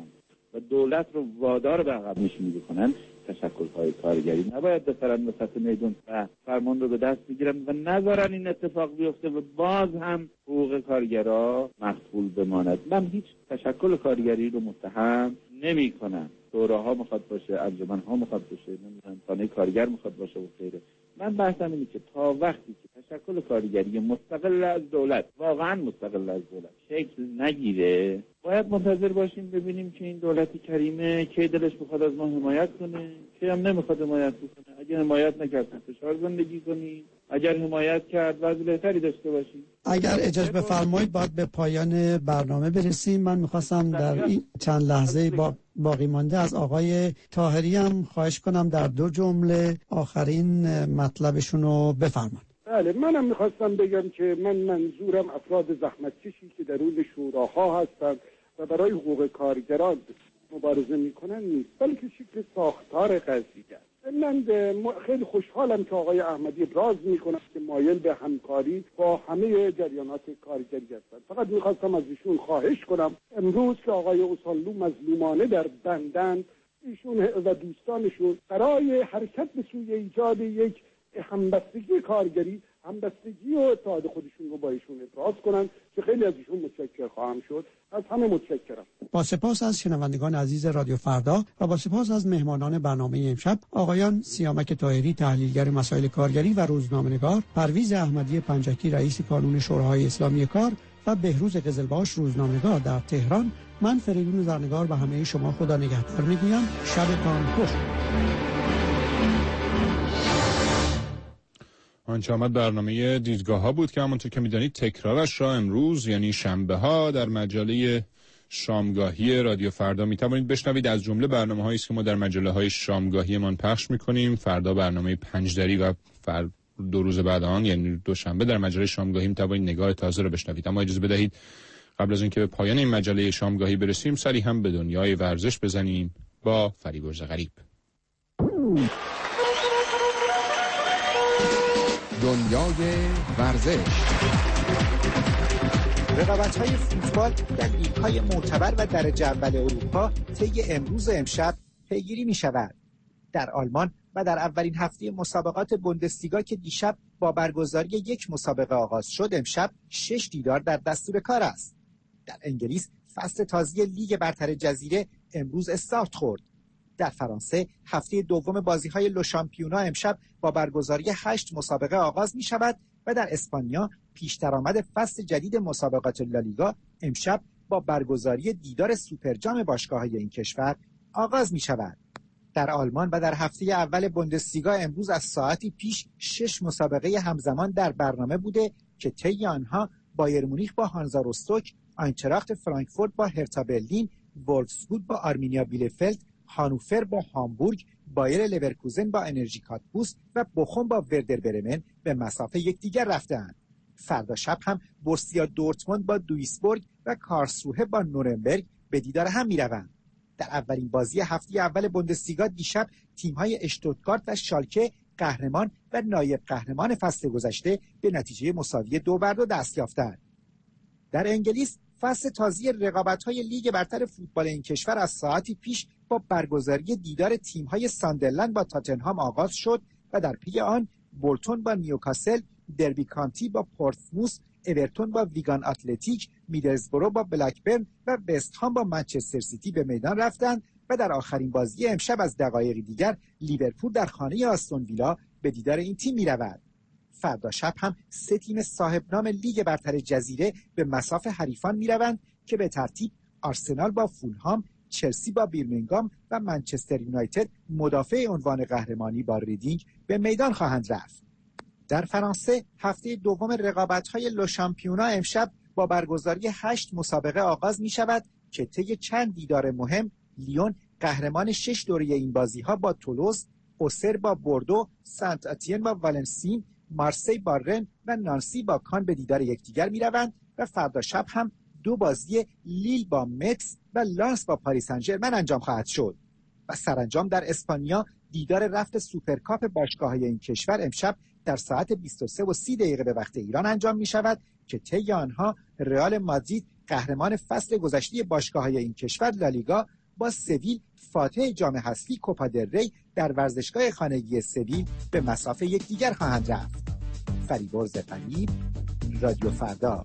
و دولت رو وادار به عقب نشینی بکنن، تشکل‌های کارگری نباید بسرن به سطح میدون و فرمان رو به دست بگیرن و نذارن این اتفاق بیفته و باز هم حقوق کارگرها مخفول بماند. من هیچ تشکل کارگری رو متهم نمی کنم. دوره ها میخواد باشه، انجمن ها میخواد باشه، نمیدونم خانه کارگر میخواد باشه و غیره. من بحثم اینه که تا وقتی که تشکل کارگری مستقل از دولت، واقعا مستقل از دولت شکل نگیره، باید منتظر باشیم ببینیم که این دولت کریمه کی دلش بخواد از ما حمایت کنه، کی هم نمیخواد حمایت کنه. اگه حمایت نکرد فشار زندگی کنیم، اگر حمایت کرد وضع بهتری داشته باشیم. اگر اجازه بفرمایید باید به پایان برنامه برسیم. من میخواستم در این چند لحظه با باقی مانده از آقای طاهری هم خواهش کنم در دو جمله آخرین مطلبشون رو بفرمایید. بله، منم میخواستم بگم که من منظورم افراد زحمتکشی که درون شوراها هستند و برای حقوق کارگران مبارزه میکنن نیست، بلکه شکل ساختار قضیه. من خیلی خوشحالم که آقای احمدی ابراز میکنن که مایل به همکاری با همه جریانات کارگری هستند. فقط میخواستم از ایشون خواهش کنم امروز که آقای اوسانلو مظلومانه در بندن، ایشون و دوستانشون برای حرکت به سوی ایجاد یک همبستگی کارگری، همبستگی و اتحاد خودشون رو با ایشون ابراز کنن که خیلی از ایشون متشکر خواهم شد. از همه متشکرم. با سپاس از شنوندگان عزیز رادیو فردا و با سپاس از مهمانان برنامه امشب، آقایان سیامک طاهری تحلیلگر مسائل کارگری و روزنامه‌نگار، پرویز احمدی پنجکی رئیس کانون شورای اسلامی کار و بهروز قزلباش روزنامه‌نگار در تهران. من فریدون زرنگار به همه شما خدا نگهدار میگویم. شبتان خوش. آنچه آمد برنامه دیدگاه ها بود که همونطور که میدانید تکرارش را امروز یعنی شنبه ها در مجله شامگاهی رادیو فردا میتوانید بشنوید. از جمله برنامه هایی است که ما در مجله های شامگاهی من پخش میکنیم. فردا برنامه پنجدری و فر دو روز بعد آن یعنی دوشنبه در مجله شامگاهی میتوانید نگاه تازه را بشنوید. اما اجازه بدهید قبل از اینکه به پایان این مجله شامگاهی برسیم سری هم به دنیای ورزش بزنیم با فریبرز غریب. دنیای ورزش. رقابت‌های فوتبال در لیگ‌های معتبر و درجه اول اروپا طی امروز و امشب پیگیری می‌شود. در آلمان و در اولین هفته مسابقات بوندسلیگا که دیشب با برگزاری یک مسابقه آغاز شد، امشب شش دیدار در دستور کار است. در انگلیس فصل تازه لیگ برتر جزیره امروز استارت خورد. در فرانسه هفته دوم بازی‌های لو شامپیونا امشب با برگزاری هشت مسابقه آغاز می شود و در اسپانیا پیش درآمد فصل جدید مسابقات لالیگا امشب با برگزاری دیدار سوپرجام باشگاه‌های این کشور آغاز می شود. در آلمان و در هفته اول بوندسلیگا امروز از ساعتی پیش شش مسابقه همزمان در برنامه بوده که طی آنها بایر مونیخ با هانزا روستوک، آینتراخت فرانکفورت با هرتا برلین، وولفسبورگ با آرمینیا بیلفلد، هانوفر با هامبورگ، بایر لورکوزن با انرژی کاتبوس و بوخوم با وردر برمن به مسافه یکدیگر رفته‌اند. فردا شب هم بورسیا دورتموند با دویسبورگ و کارلسروه با نورنبرگ به دیدار هم می‌روند. در اولین بازی هفته اول بوندسلیگا دیشب تیم‌های اشتوتگارت و شالکه قهرمان و نایب قهرمان فصل گذشته به نتیجه مساوی دو بر دو دست یافتند. در انگلیس فصل تازه رقابت‌های لیگ برتر فوتبال این کشور از ساعتی پیش با برگزاری دیدار تیم‌های ساندرلند با تاتنهام آغاز شد و در پی آن بولتون با نیوکاسل، دربی کانتی با پورتسموث، اورتون با ویگان اتلتیک، میدلزبرو با بلکبرن و وست هام با منچستر سیتی به میدان رفتند و در آخرین بازی امشب از دقایقی دیگر لیورپول در خانه آستون ویلا به دیدار این تیم می‌رود. فردا شب هم سه تیم صاحب نام لیگ برتر جزیره به مصاف حریفان می‌روند که به ترتیب آرسنال با فولهام، چلسی با بیرمینگام و منچستر یونایتد مدافع عنوان قهرمانی با ریدینگ به میدان خواهند رفت. در فرانسه هفته دوم رقابت‌های لو شامپیونا امشب با برگزاری هشت مسابقه آغاز می‌شود که طی چند دیدار مهم لیون قهرمان شش دوره این بازی‌ها با تولوز، اوسر با بوردو، سنت اتین با والنسین، مارسی با رن و نانسی با کان به دیدار یکدیگر می‌روند و فردا شب هم دو بازی لیل با متس و لانس با پاریس سن ژرمن انجام خواهد شد. و سرانجام در اسپانیا دیدار رفت سوپرکاپ باشگاه‌های این کشور امشب در ساعت بیست و سه و سی دقیقه به وقت ایران انجام می‌شود که طی آنها رئال مادرید قهرمان فصل گذشته باشگاه‌های این کشور لالیگا با سویل فاتح جام حذفی کوپا دل ری در ورزشگاه خانگی سویل به مسافه یکدیگر خواهند رفت. فریبرز قریب، رادیو فردا.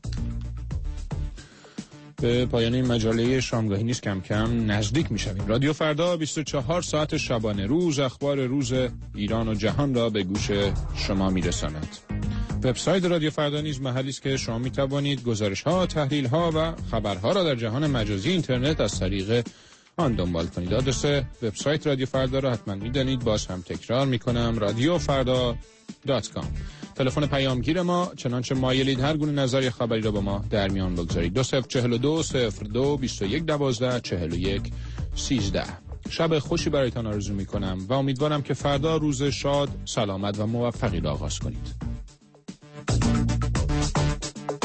به پایان این مجله شامگاهی نیست کم کم نزدیک می‌شویم. رادیو فردا بیست و چهار ساعت شبانه روز اخبار روز ایران و جهان را به گوش شما میرساند. وبسایت رادیو فردا نیز محلی است که شما می‌توانید گزارش‌ها، تحلیل‌ها و خبرها را در جهان مجازی اینترنت از طریق آن دنبال کنید. آدرس وبسایت رادیو فردا را حتما می‌دانید. باز هم تکرار می‌کنم رادیو فردا دات کام. تلفن پیامگیر ما چنانچه مایلید هر گونه نظر یا خبری را با ما در میان بگذارید. دو صفر چهل و دو صفر دو بیست و یک دوازده چهل و یک سیزده. شب خوشی برایتان آرزو می‌کنم و امیدوارم که فردا روز شاد، سلامت و موفقی را آغاز کنید.